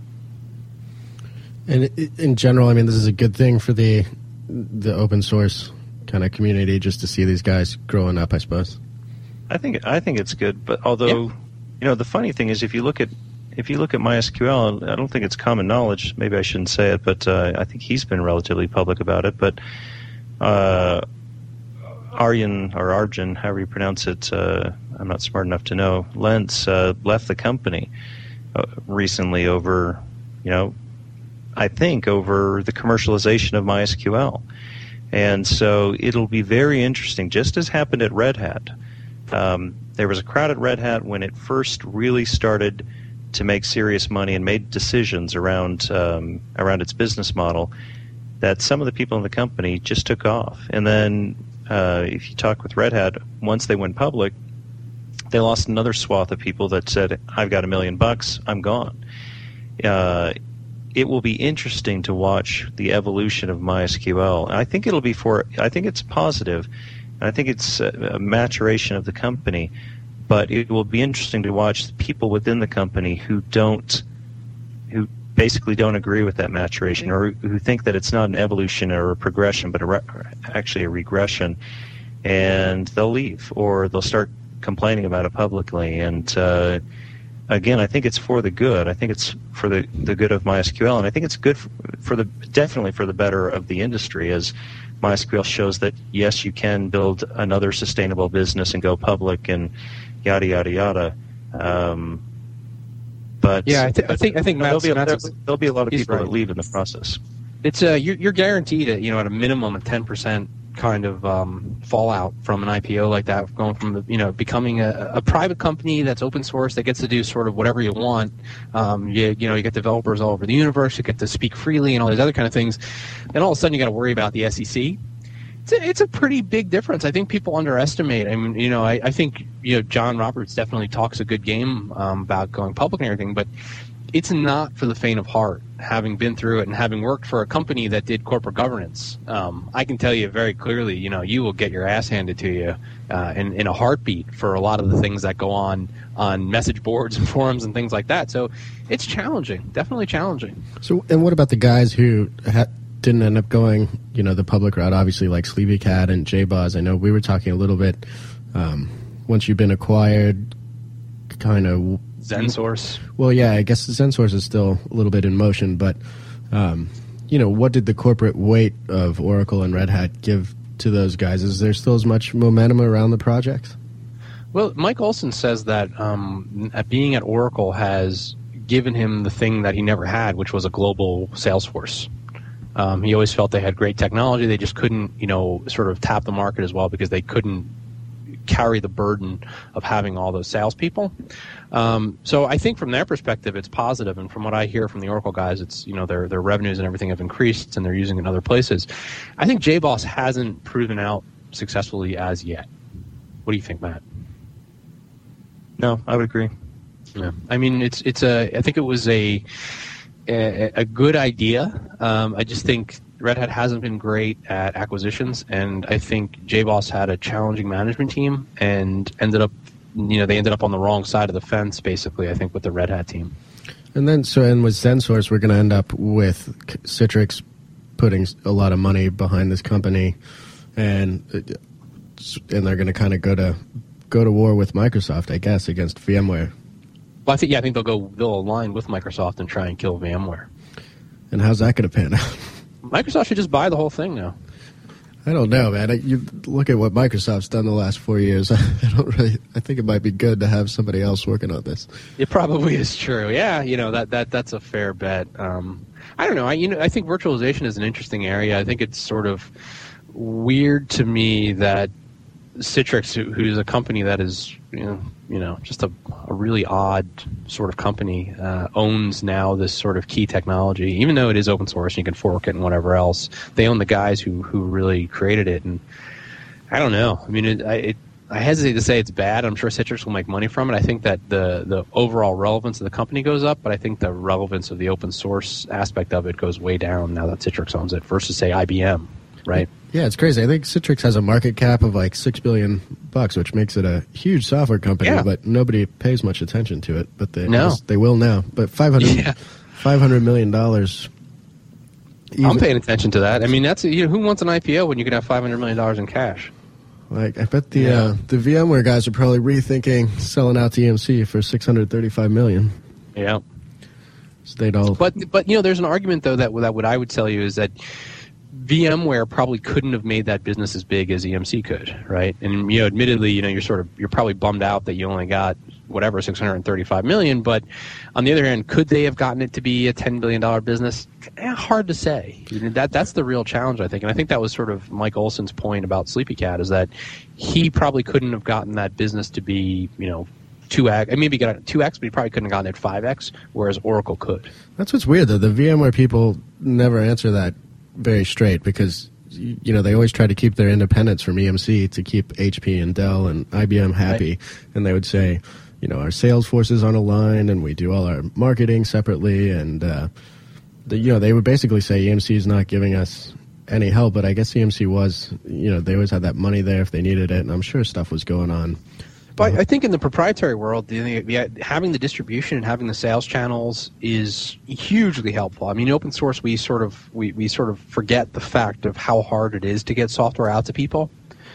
And in general, I mean, this is a good thing for the open source kind of community just to see these guys growing up, I suppose. I think it's good, but although the funny thing is if you look at MySQL, I don't think it's common knowledge. Maybe I shouldn't say it, but I think he's been relatively public about it. But Arjun, however you pronounce it, I'm not smart enough to know. Lentz left the company recently over, I think over the commercialization of MySQL, and so it'll be very interesting. Just as happened at Red Hat. There was a crowd at Red Hat when it first really started to make serious money and made decisions around its business model, that some of the people in the company just took off. And then if you talk with Red Hat, once they went public, they lost another swath of people that said, I've got $1 million, I'm gone. It will be interesting to watch the evolution of MySQL. I think I think it's positive. I think it's a maturation of the company, but it will be interesting to watch the people within the company who basically don't agree with that maturation, or who think that it's not an evolution or a progression, but actually a regression, and they'll leave or they'll start complaining about it publicly. And again, I think it's for the good. I think it's for the good of MySQL, and I think it's good definitely for the better of the industry, as MySQL shows that yes, you can build another sustainable business and go public and yada yada yada. But yeah, I think there'll be a lot of people that leave in the process. It's you're guaranteed at a minimum a 10% kind of fallout from an IPO like that, going from becoming a private company that's open source that gets to do sort of whatever you want. You get developers all over the universe, you get to speak freely and all these other kind of things, and all of a sudden you got to worry about the SEC. It's a pretty big difference. I think people underestimate. I mean, I think John Roberts definitely talks a good game about going public and everything, but it's not for the faint of heart. Having been through it and having worked for a company that did corporate governance, I can tell you very clearly, you will get your ass handed to you in a heartbeat for a lot of the things that go on message boards and forums and things like that. So it's challenging, definitely challenging. So, and what about the guys who didn't end up going, the public route? Obviously, like Sleepy Cat and JBoss. I know we were talking a little bit. Once you've been acquired, kind of. ZenSource. Well, yeah, I guess ZenSource is still a little bit in motion, but what did the corporate weight of Oracle and Red Hat give to those guys? Is there still as much momentum around the project? Well, Mike Olson says that being at Oracle has given him the thing that he never had, which was a global sales force. He always felt they had great technology. They just couldn't, sort of tap the market as well because they couldn't carry the burden of having all those salespeople. So I think from their perspective, it's positive. And from what I hear from the Oracle guys, it's, their revenues and everything have increased and they're using it in other places. I think JBoss hasn't proven out successfully as yet. What do you think, Matt? No, I would agree. Yeah. I mean, I think it was a good idea. I just think Red Hat hasn't been great at acquisitions, and I think JBoss had a challenging management team and ended up on the wrong side of the fence, basically, I think, with the Red Hat team. And then, and with ZenSource, we're going to end up with Citrix putting a lot of money behind this company, and they're going to kind of go to war with Microsoft, I guess, against VMware. Well, I think they'll align with Microsoft and try and kill VMware. And how's that going to pan out? Microsoft should just buy the whole thing now. I don't know, man. You look at what Microsoft's done the last 4 years. I think it might be good to have somebody else working on this. It probably is true. Yeah, that's a fair bet. I don't know. I think virtualization is an interesting area. I think it's sort of weird to me that Citrix, who's a company that is, just a really odd sort of company, owns now this sort of key technology. Even though it is open source and you can fork it and whatever else, they own the guys who really created it. And I don't know. I mean, I hesitate to say it's bad. I'm sure Citrix will make money from it. I think that the overall relevance of the company goes up, but I think the relevance of the open source aspect of it goes way down now that Citrix owns it versus, say, IBM, right? Yeah, it's crazy. I think Citrix has a market cap of like $6 billion, which makes it a huge software company, but nobody pays much attention to it. But they will now. But $500 million. I'm paying attention to that. I mean, that's who wants an IPO when you can have $500 million in cash? Like, I bet the VMware guys are probably rethinking selling out to EMC for $635 million. Yeah. So they'd all. But there's an argument though that what I would tell you is that VMware probably couldn't have made that business as big as EMC could, right? And admittedly, you're probably bummed out that you only got whatever $635 million. But on the other hand, could they have gotten it to be a $10 billion business? Hard to say. That's the real challenge, I think. And I think that was sort of Mike Olson's point about SleepyCat, is that he probably couldn't have gotten that business to be 2x. Maybe got it 2x, but he probably couldn't have gotten it 5x, whereas Oracle could. That's what's weird, though. The VMware people never answer that very straight, because they always try to keep their independence from EMC to keep HP and Dell and IBM happy. Right. And they would say, our sales force is on a line and we do all our marketing separately, and they would basically say EMC is not giving us any help. But I guess EMC was, they always had that money there if they needed it, and I'm sure stuff was going on. But I think in the proprietary world, having the distribution and having the sales channels is hugely helpful. I mean, in open source, we sort of forget the fact of how hard it is to get software out to people.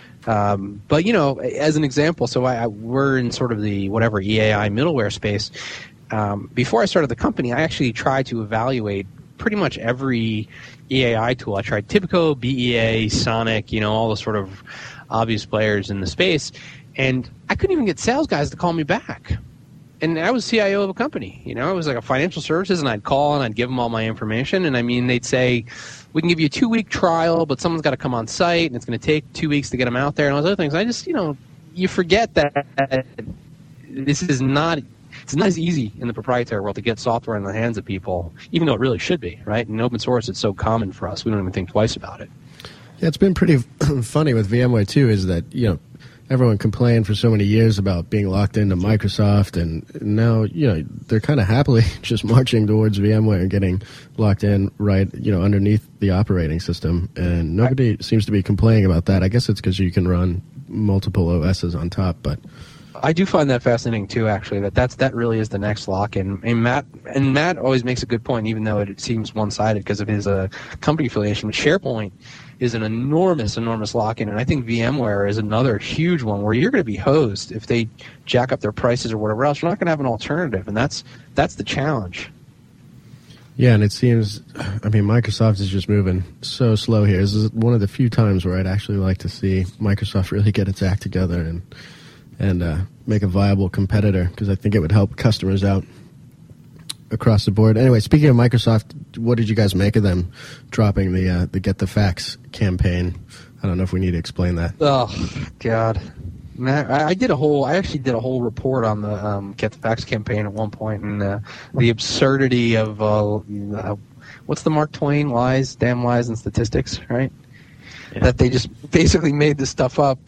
But as an example, so we're in sort of the whatever EAI middleware space. Before I started the company, I actually tried to evaluate pretty much every EAI tool. I tried Tipico, BEA, Sonic, all the sort of obvious players in the space. And I couldn't even get sales guys to call me back. And I was CIO of a company. It was like a financial services, and I'd call and I'd give them all my information. And I mean, they'd say, we can give you a 2-week trial, but someone's got to come on site, and it's going to take 2 weeks to get them out there and all those other things. I just, you forget that this is not, it's not as easy in the proprietary world to get software in the hands of people, even though it really should be, right? In open source, it's so common for us. We don't even think twice about it. Yeah, it's been pretty funny with VMware, too, is that, everyone complained for so many years about being locked into Microsoft, and now, they're kind of happily just marching towards VMware and getting locked in right, underneath the operating system. And nobody seems to be complaining about that. I guess it's because you can run multiple OSs on top, but I do find that fascinating too, actually, that really is the next lock-in. And Matt always makes a good point, even though it seems one-sided because of his company affiliation. SharePoint is an enormous lock-in, and I think VMware is another huge one where you're going to be hosed if they jack up their prices or whatever else. You're not going to have an alternative, and that's the challenge. Yeah, and it seems, Microsoft is just moving so slow here. This is one of the few times where I'd actually like to see Microsoft really get its act together and make a viable competitor, because I think it would help customers out across the board. Anyway, speaking of Microsoft, what did you guys make of them dropping the Get the Facts campaign? I don't know if we need to explain that. Oh, God. Matt, I actually did a whole report on the Get the Facts campaign at one point, and the absurdity of what's the Mark Twain lies, damn lies and statistics, right? Yeah. That they just basically made this stuff up.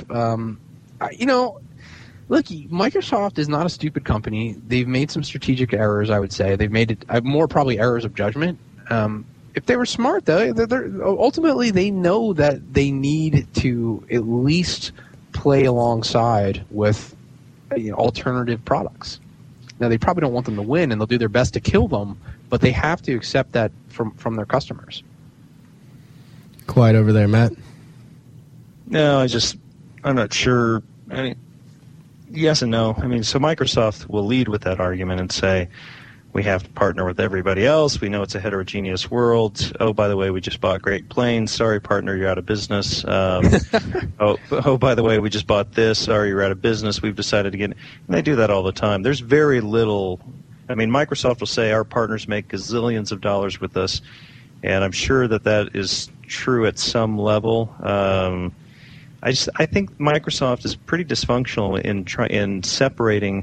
Look, Microsoft is not a stupid company. They've made some strategic errors, I would say. They've made it more probably errors of judgment. If they were smart, though, ultimately they know that they need to at least play alongside with alternative products. Now, they probably don't want them to win, and they'll do their best to kill them, but they have to accept that from their customers. Quiet over there, Matt. No, I'm not sure. I mean, yes and no. I mean, so Microsoft will lead with that argument and say, we have to partner with everybody else. We know it's a heterogeneous world. Oh, by the way, we just bought Great Plains. Sorry, partner, you're out of business. Oh, by the way, we just bought this. Sorry, you're out of business. We've decided to get... And they do that all the time. There's very little... I mean, Microsoft will say our partners make gazillions of dollars with us, and I'm sure that is true at some level. I think Microsoft is pretty dysfunctional in separating...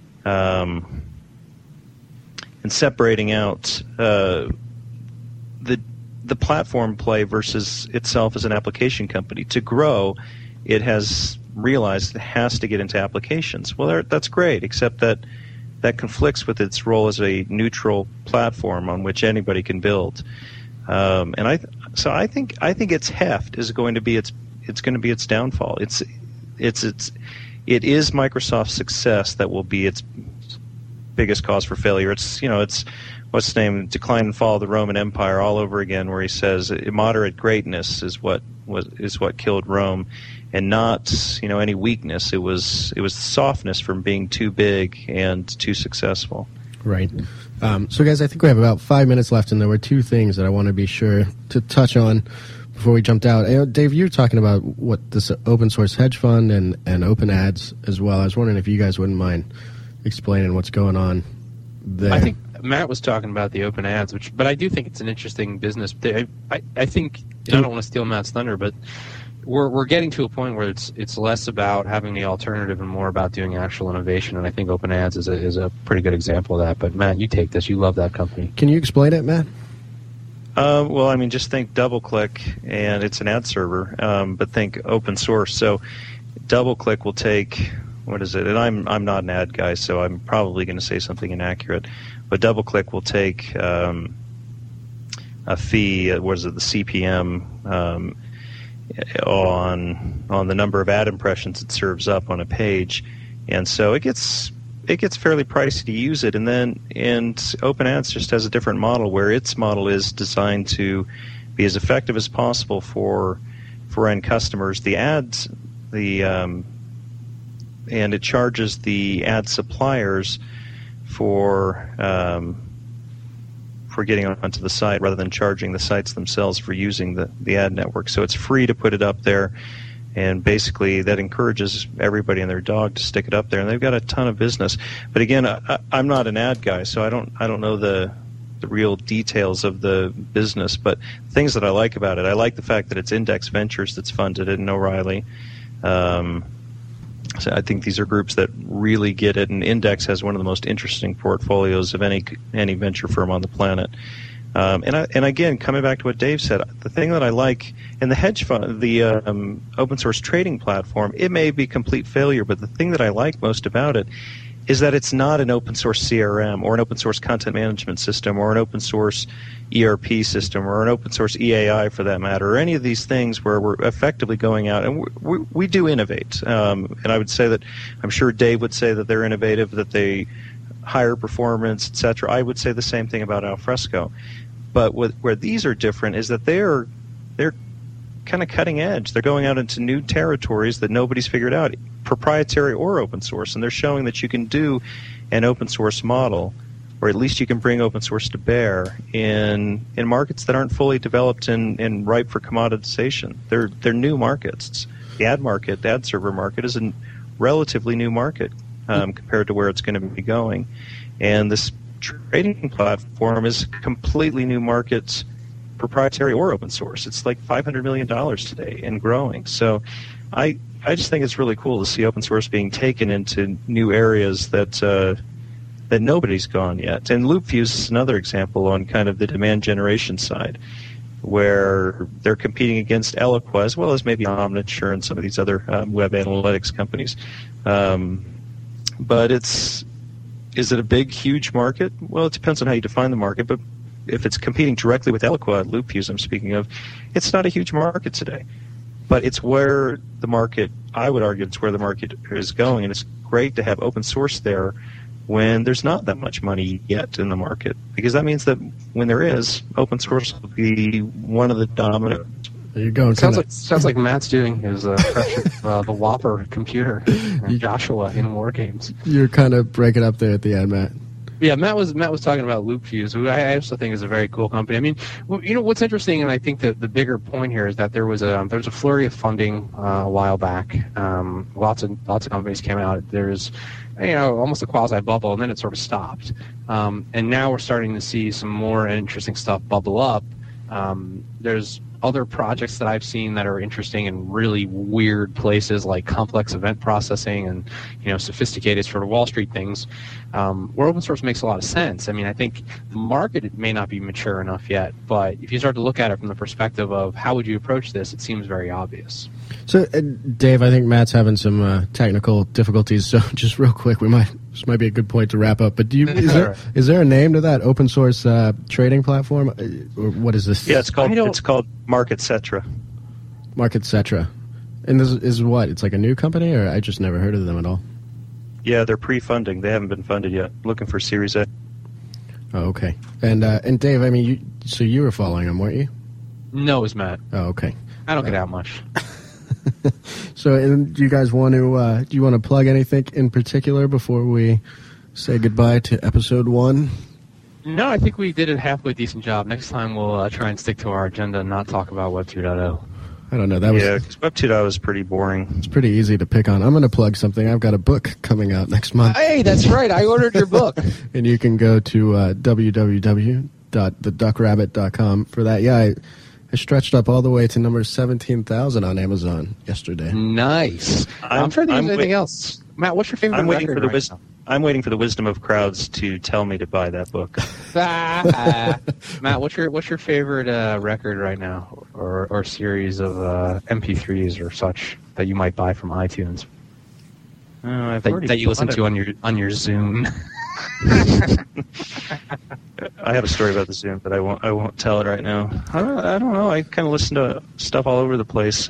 and separating out the platform play versus itself as an application company. To grow, it has realized it has to get into applications. Well, that's great, except that conflicts with its role as a neutral platform on which anybody can build. And I think its heft is going to be its downfall. It is Microsoft's success that will be its biggest cause for failure. It's what's his name, Decline and Fall of the Roman Empire all over again, where he says immoderate greatness is what killed Rome, and not any weakness. It was softness from being too big and too successful. Right. So guys, I think we have about 5 minutes left, and there were two things that I want to be sure to touch on before we jumped out. Dave, you were talking about what this open source hedge fund and open ads as well. I was wondering if you guys wouldn't mind explaining what's going on there. I think Matt was talking about the open ads, but I do think it's an interesting business. I think I don't want to steal Matt's thunder, but we're getting to a point where it's less about having the alternative and more about doing actual innovation. And I think open ads is a pretty good example of that. But Matt, you take this. You love that company. Can you explain it, Matt? Well, I mean, just think DoubleClick, and it's an ad server, but think open source. So DoubleClick will take... What is it? And I'm not an ad guy, so I'm probably going to say something inaccurate. But DoubleClick will take a fee. What is it? The CPM on the number of ad impressions it serves up on a page, and so it gets fairly pricey to use it. And Open Ads just has a different model, where its model is designed to be as effective as possible for end customers. The ads, and it charges the ad suppliers for getting onto the site rather than charging the sites themselves for using the ad network. So it's free to put it up there, and basically that encourages everybody and their dog to stick it up there, and they've got a ton of business. But again, I'm not an ad guy, so I don't know the real details of the business, but things that I like about it, I like the fact that it's Index Ventures that's funded it, and O'Reilly. So I think these are groups that really get it, and Index has one of the most interesting portfolios of any venture firm on the planet. And again, coming back to what Dave said, the thing that I like in the hedge fund, the open source trading platform, it may be complete failure, but the thing that I like most about it is that it's not an open source CRM or an open source content management system or an open source ERP system or an open source EAI for that matter, or any of these things where we're effectively going out and we do innovate. And I would say that, I'm sure Dave would say that they're innovative, that they higher performance, etc. I would say the same thing about Alfresco. But where these are different is that they're kind of cutting edge. They're going out into new territories that nobody's figured out, proprietary or open source, and they're showing that you can do an open source model, or at least you can bring open source to bear in markets that aren't fully developed and ripe for commoditization. They're new markets. The ad market, the ad server market, is a relatively new market compared to where it's going to be going. And this trading platform is a completely new market, proprietary or open source. It's like $500 million today and growing. So I I just think it's really cool to see open source being taken into new areas that nobody's gone yet. And LoopFuse is another example on kind of the demand generation side, where they're competing against Eloqua as well as maybe Omniture and some of these other web analytics companies. But is it a big, huge market? Well, it depends on how you define the market, but if it's competing directly with Eloqua, LoopFuse I'm speaking of, it's not a huge market today. But it's where the market, I would argue, it's where the market is going, and it's great to have open source there when there's not that much money yet in the market, because that means that when there is, open source will be one of the dominant. There you go. Sounds like Matt's doing his impression of the Whopper computer and Joshua in War Games. You're kind of breaking up there at the end, Matt. Yeah, Matt was talking about LoopFuse, who I also think is a very cool company. I mean, what's interesting, and I think that the bigger point here is that there was a flurry of funding a while back. Lots of companies came out. There's almost a quasi bubble, and then it sort of stopped. And now we're starting to see some more interesting stuff bubble up. There's other projects that I've seen that are interesting in really weird places, like complex event processing and sophisticated sort of Wall Street things, where open source makes a lot of sense. I mean, I think the market may not be mature enough yet, but if you start to look at it from the perspective of how would you approach this, it seems very obvious. So, Dave, I think Matt's having some technical difficulties. So, just real quick, this might be a good point to wrap up. But is there a name to that open source trading platform? Or what is this? Yeah, it's called MarketCetra. MarketCetra, and this is what? It's like a new company, or I just never heard of them at all. Yeah, they're pre-funding. They haven't been funded yet. Looking for Series A. Oh, okay. And Dave, I mean, you were following them, weren't you? No, it was Matt. Oh, okay. I don't get out much. So, and do you guys want to plug anything in particular before we say goodbye to episode 1? No, I think we did a halfway decent job. Next time we'll try and stick to our agenda and not talk about Web 2.0. I don't know. Because Web 2.0 is pretty boring. It's pretty easy to pick on. I'm going to plug something. I've got a book coming out next month. Hey, that's right. I ordered your book. And you can go to www.theduckrabbit.com for that. Yeah, I stretched up all the way to number 17,000 on Amazon yesterday. Nice. I'm sure there's anything else. Matt, what's your favorite record right now? I'm waiting for the wisdom of crowds to tell me to buy that book. Matt, what's your favorite record right now, or series of MP3s or such that you might buy from iTunes? That you listen to on your Zune. I have a story about the Zune, but I won't tell it right now. I don't know. I kind of listen to stuff all over the place.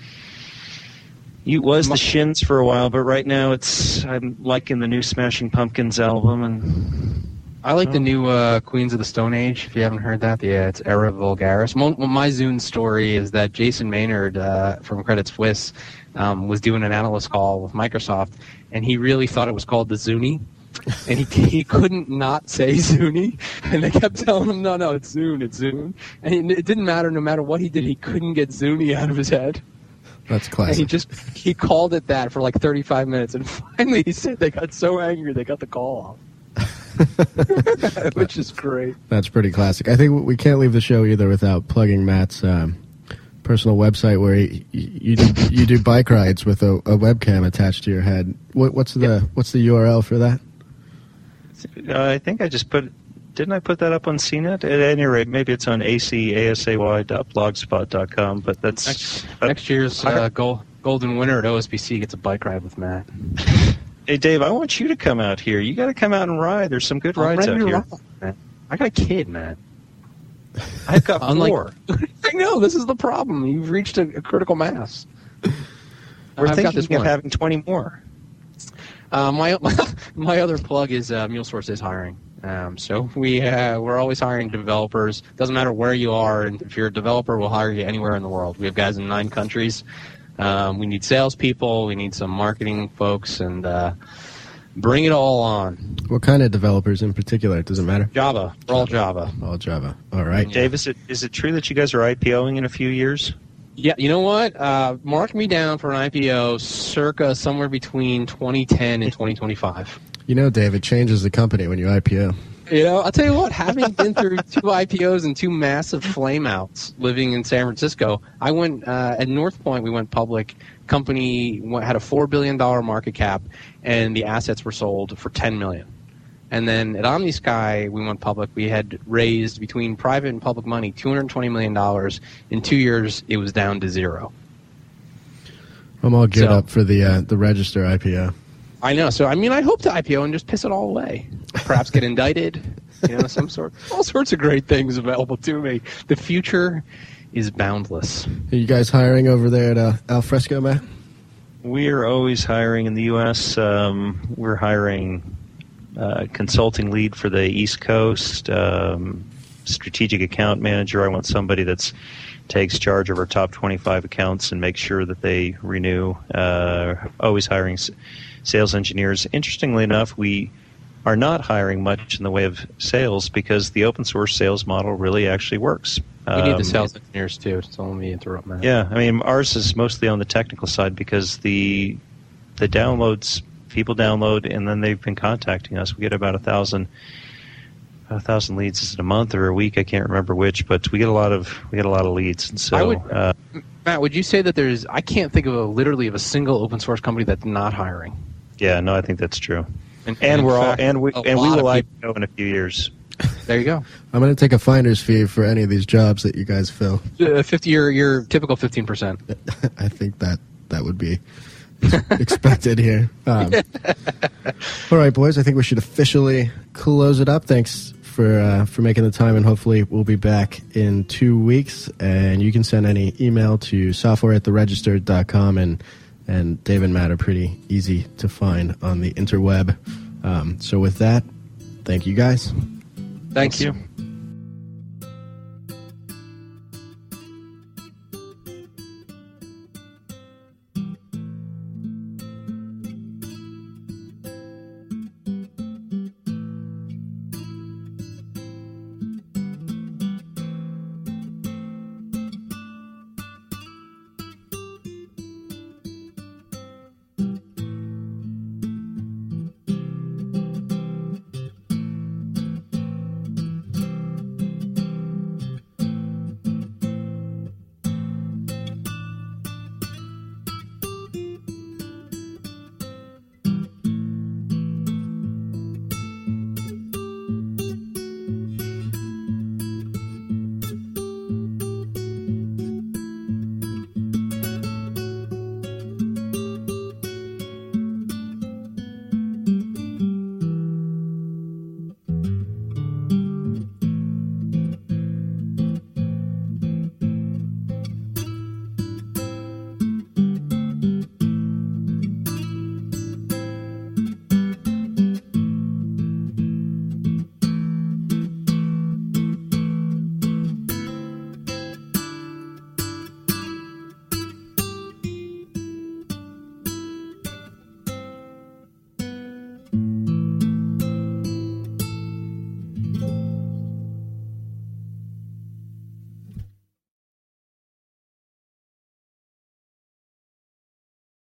It was the Shins for a while, but right now I'm liking the new Smashing Pumpkins album, and I like the new Queens of the Stone Age. If you haven't heard that, yeah, it's Era Vulgaris. My Zune story is that Jason Maynard from Credit Suisse was doing an analyst call with Microsoft, and he really thought it was called the Zuni. And he couldn't not say Zuni, and they kept telling him, no, it's Zune, it's Zune. And it didn't matter, no matter what he did, he couldn't get Zuni out of his head. That's classic. And he called it that for like 35 minutes, and finally he said they got so angry they got the call off. Which is great. That's pretty classic. I think we can't leave the show either without plugging Matt's personal website where you do bike rides with a webcam attached to your head. What's the URL for that? I think I just didn't I put that up on CNET? At any rate, maybe it's on acasay.blogspot.com, but that's... Next year's golden winner at OSBC gets a bike ride with Matt. Hey, Dave, I want you to come out here. You got to come out and ride. There's some good rides out here. Ride, I got a kid, Matt. I've got 4. I know, this is the problem. You've reached a critical mass. We're thinking of having 20 more. My other plug is MuleSource is hiring. So we're always hiring developers. Doesn't matter where you are, and if you're a developer, we'll hire you anywhere in the world. We have guys in 9 countries. We need salespeople. We need some marketing folks, and bring it all on. What kind of developers in particular? Does it matter? Java. We're all Java. All Java. All right. Dave, is it true that you guys are IPOing in a few years? Yeah, you know what? Mark me down for an IPO circa somewhere between 2010 and 2025. You know, Dave, it changes the company when you IPO. I'll tell you what, having been through 2 IPOs and 2 massive flameouts living in San Francisco, I went at North Point, we went public. Company had a $4 billion market cap, and the assets were sold for $10 million. And then at OmniSky, we went public. We had raised between private and public money $220 million. In 2 years, it was down to zero. I'm all geared up for the Register IPO. I know. So, I hope to IPO and just piss it all away. Perhaps get indicted, all sorts of great things available to me. The future is boundless. Are you guys hiring over there at Alfresco, Matt? We are always hiring in the U.S. We're hiring consulting lead for the East Coast, strategic account manager. I want somebody that takes charge of our top 25 accounts and makes sure that they renew. Always hiring sales engineers. Interestingly enough, we are not hiring much in the way of sales because the open source sales model really actually works. We need the sales engineers too, so let me interrupt, Matt. Yeah, ours is mostly on the technical side because the downloads, people download, and then they've been contacting us. We get about 1,000 leads. Is it a month or a week? I can't remember which, but we get a lot of leads. And so, Matt, would you say that I can't think of literally a single open source company that's not hiring? Yeah, no, I think that's true. And we will IPO IPO in a few years. There you go. I'm going to take a finder's fee for any of these jobs that you guys fill. 50, your typical 15%. I think that would be expected here. All right, boys. I think we should officially close it up. Thanks for making the time, and hopefully we'll be back in 2 weeks. And you can send any email to software@theregister.com, and Dave and Matt are pretty easy to find on the interweb. So with that, thank you guys. Thanks. Thank you.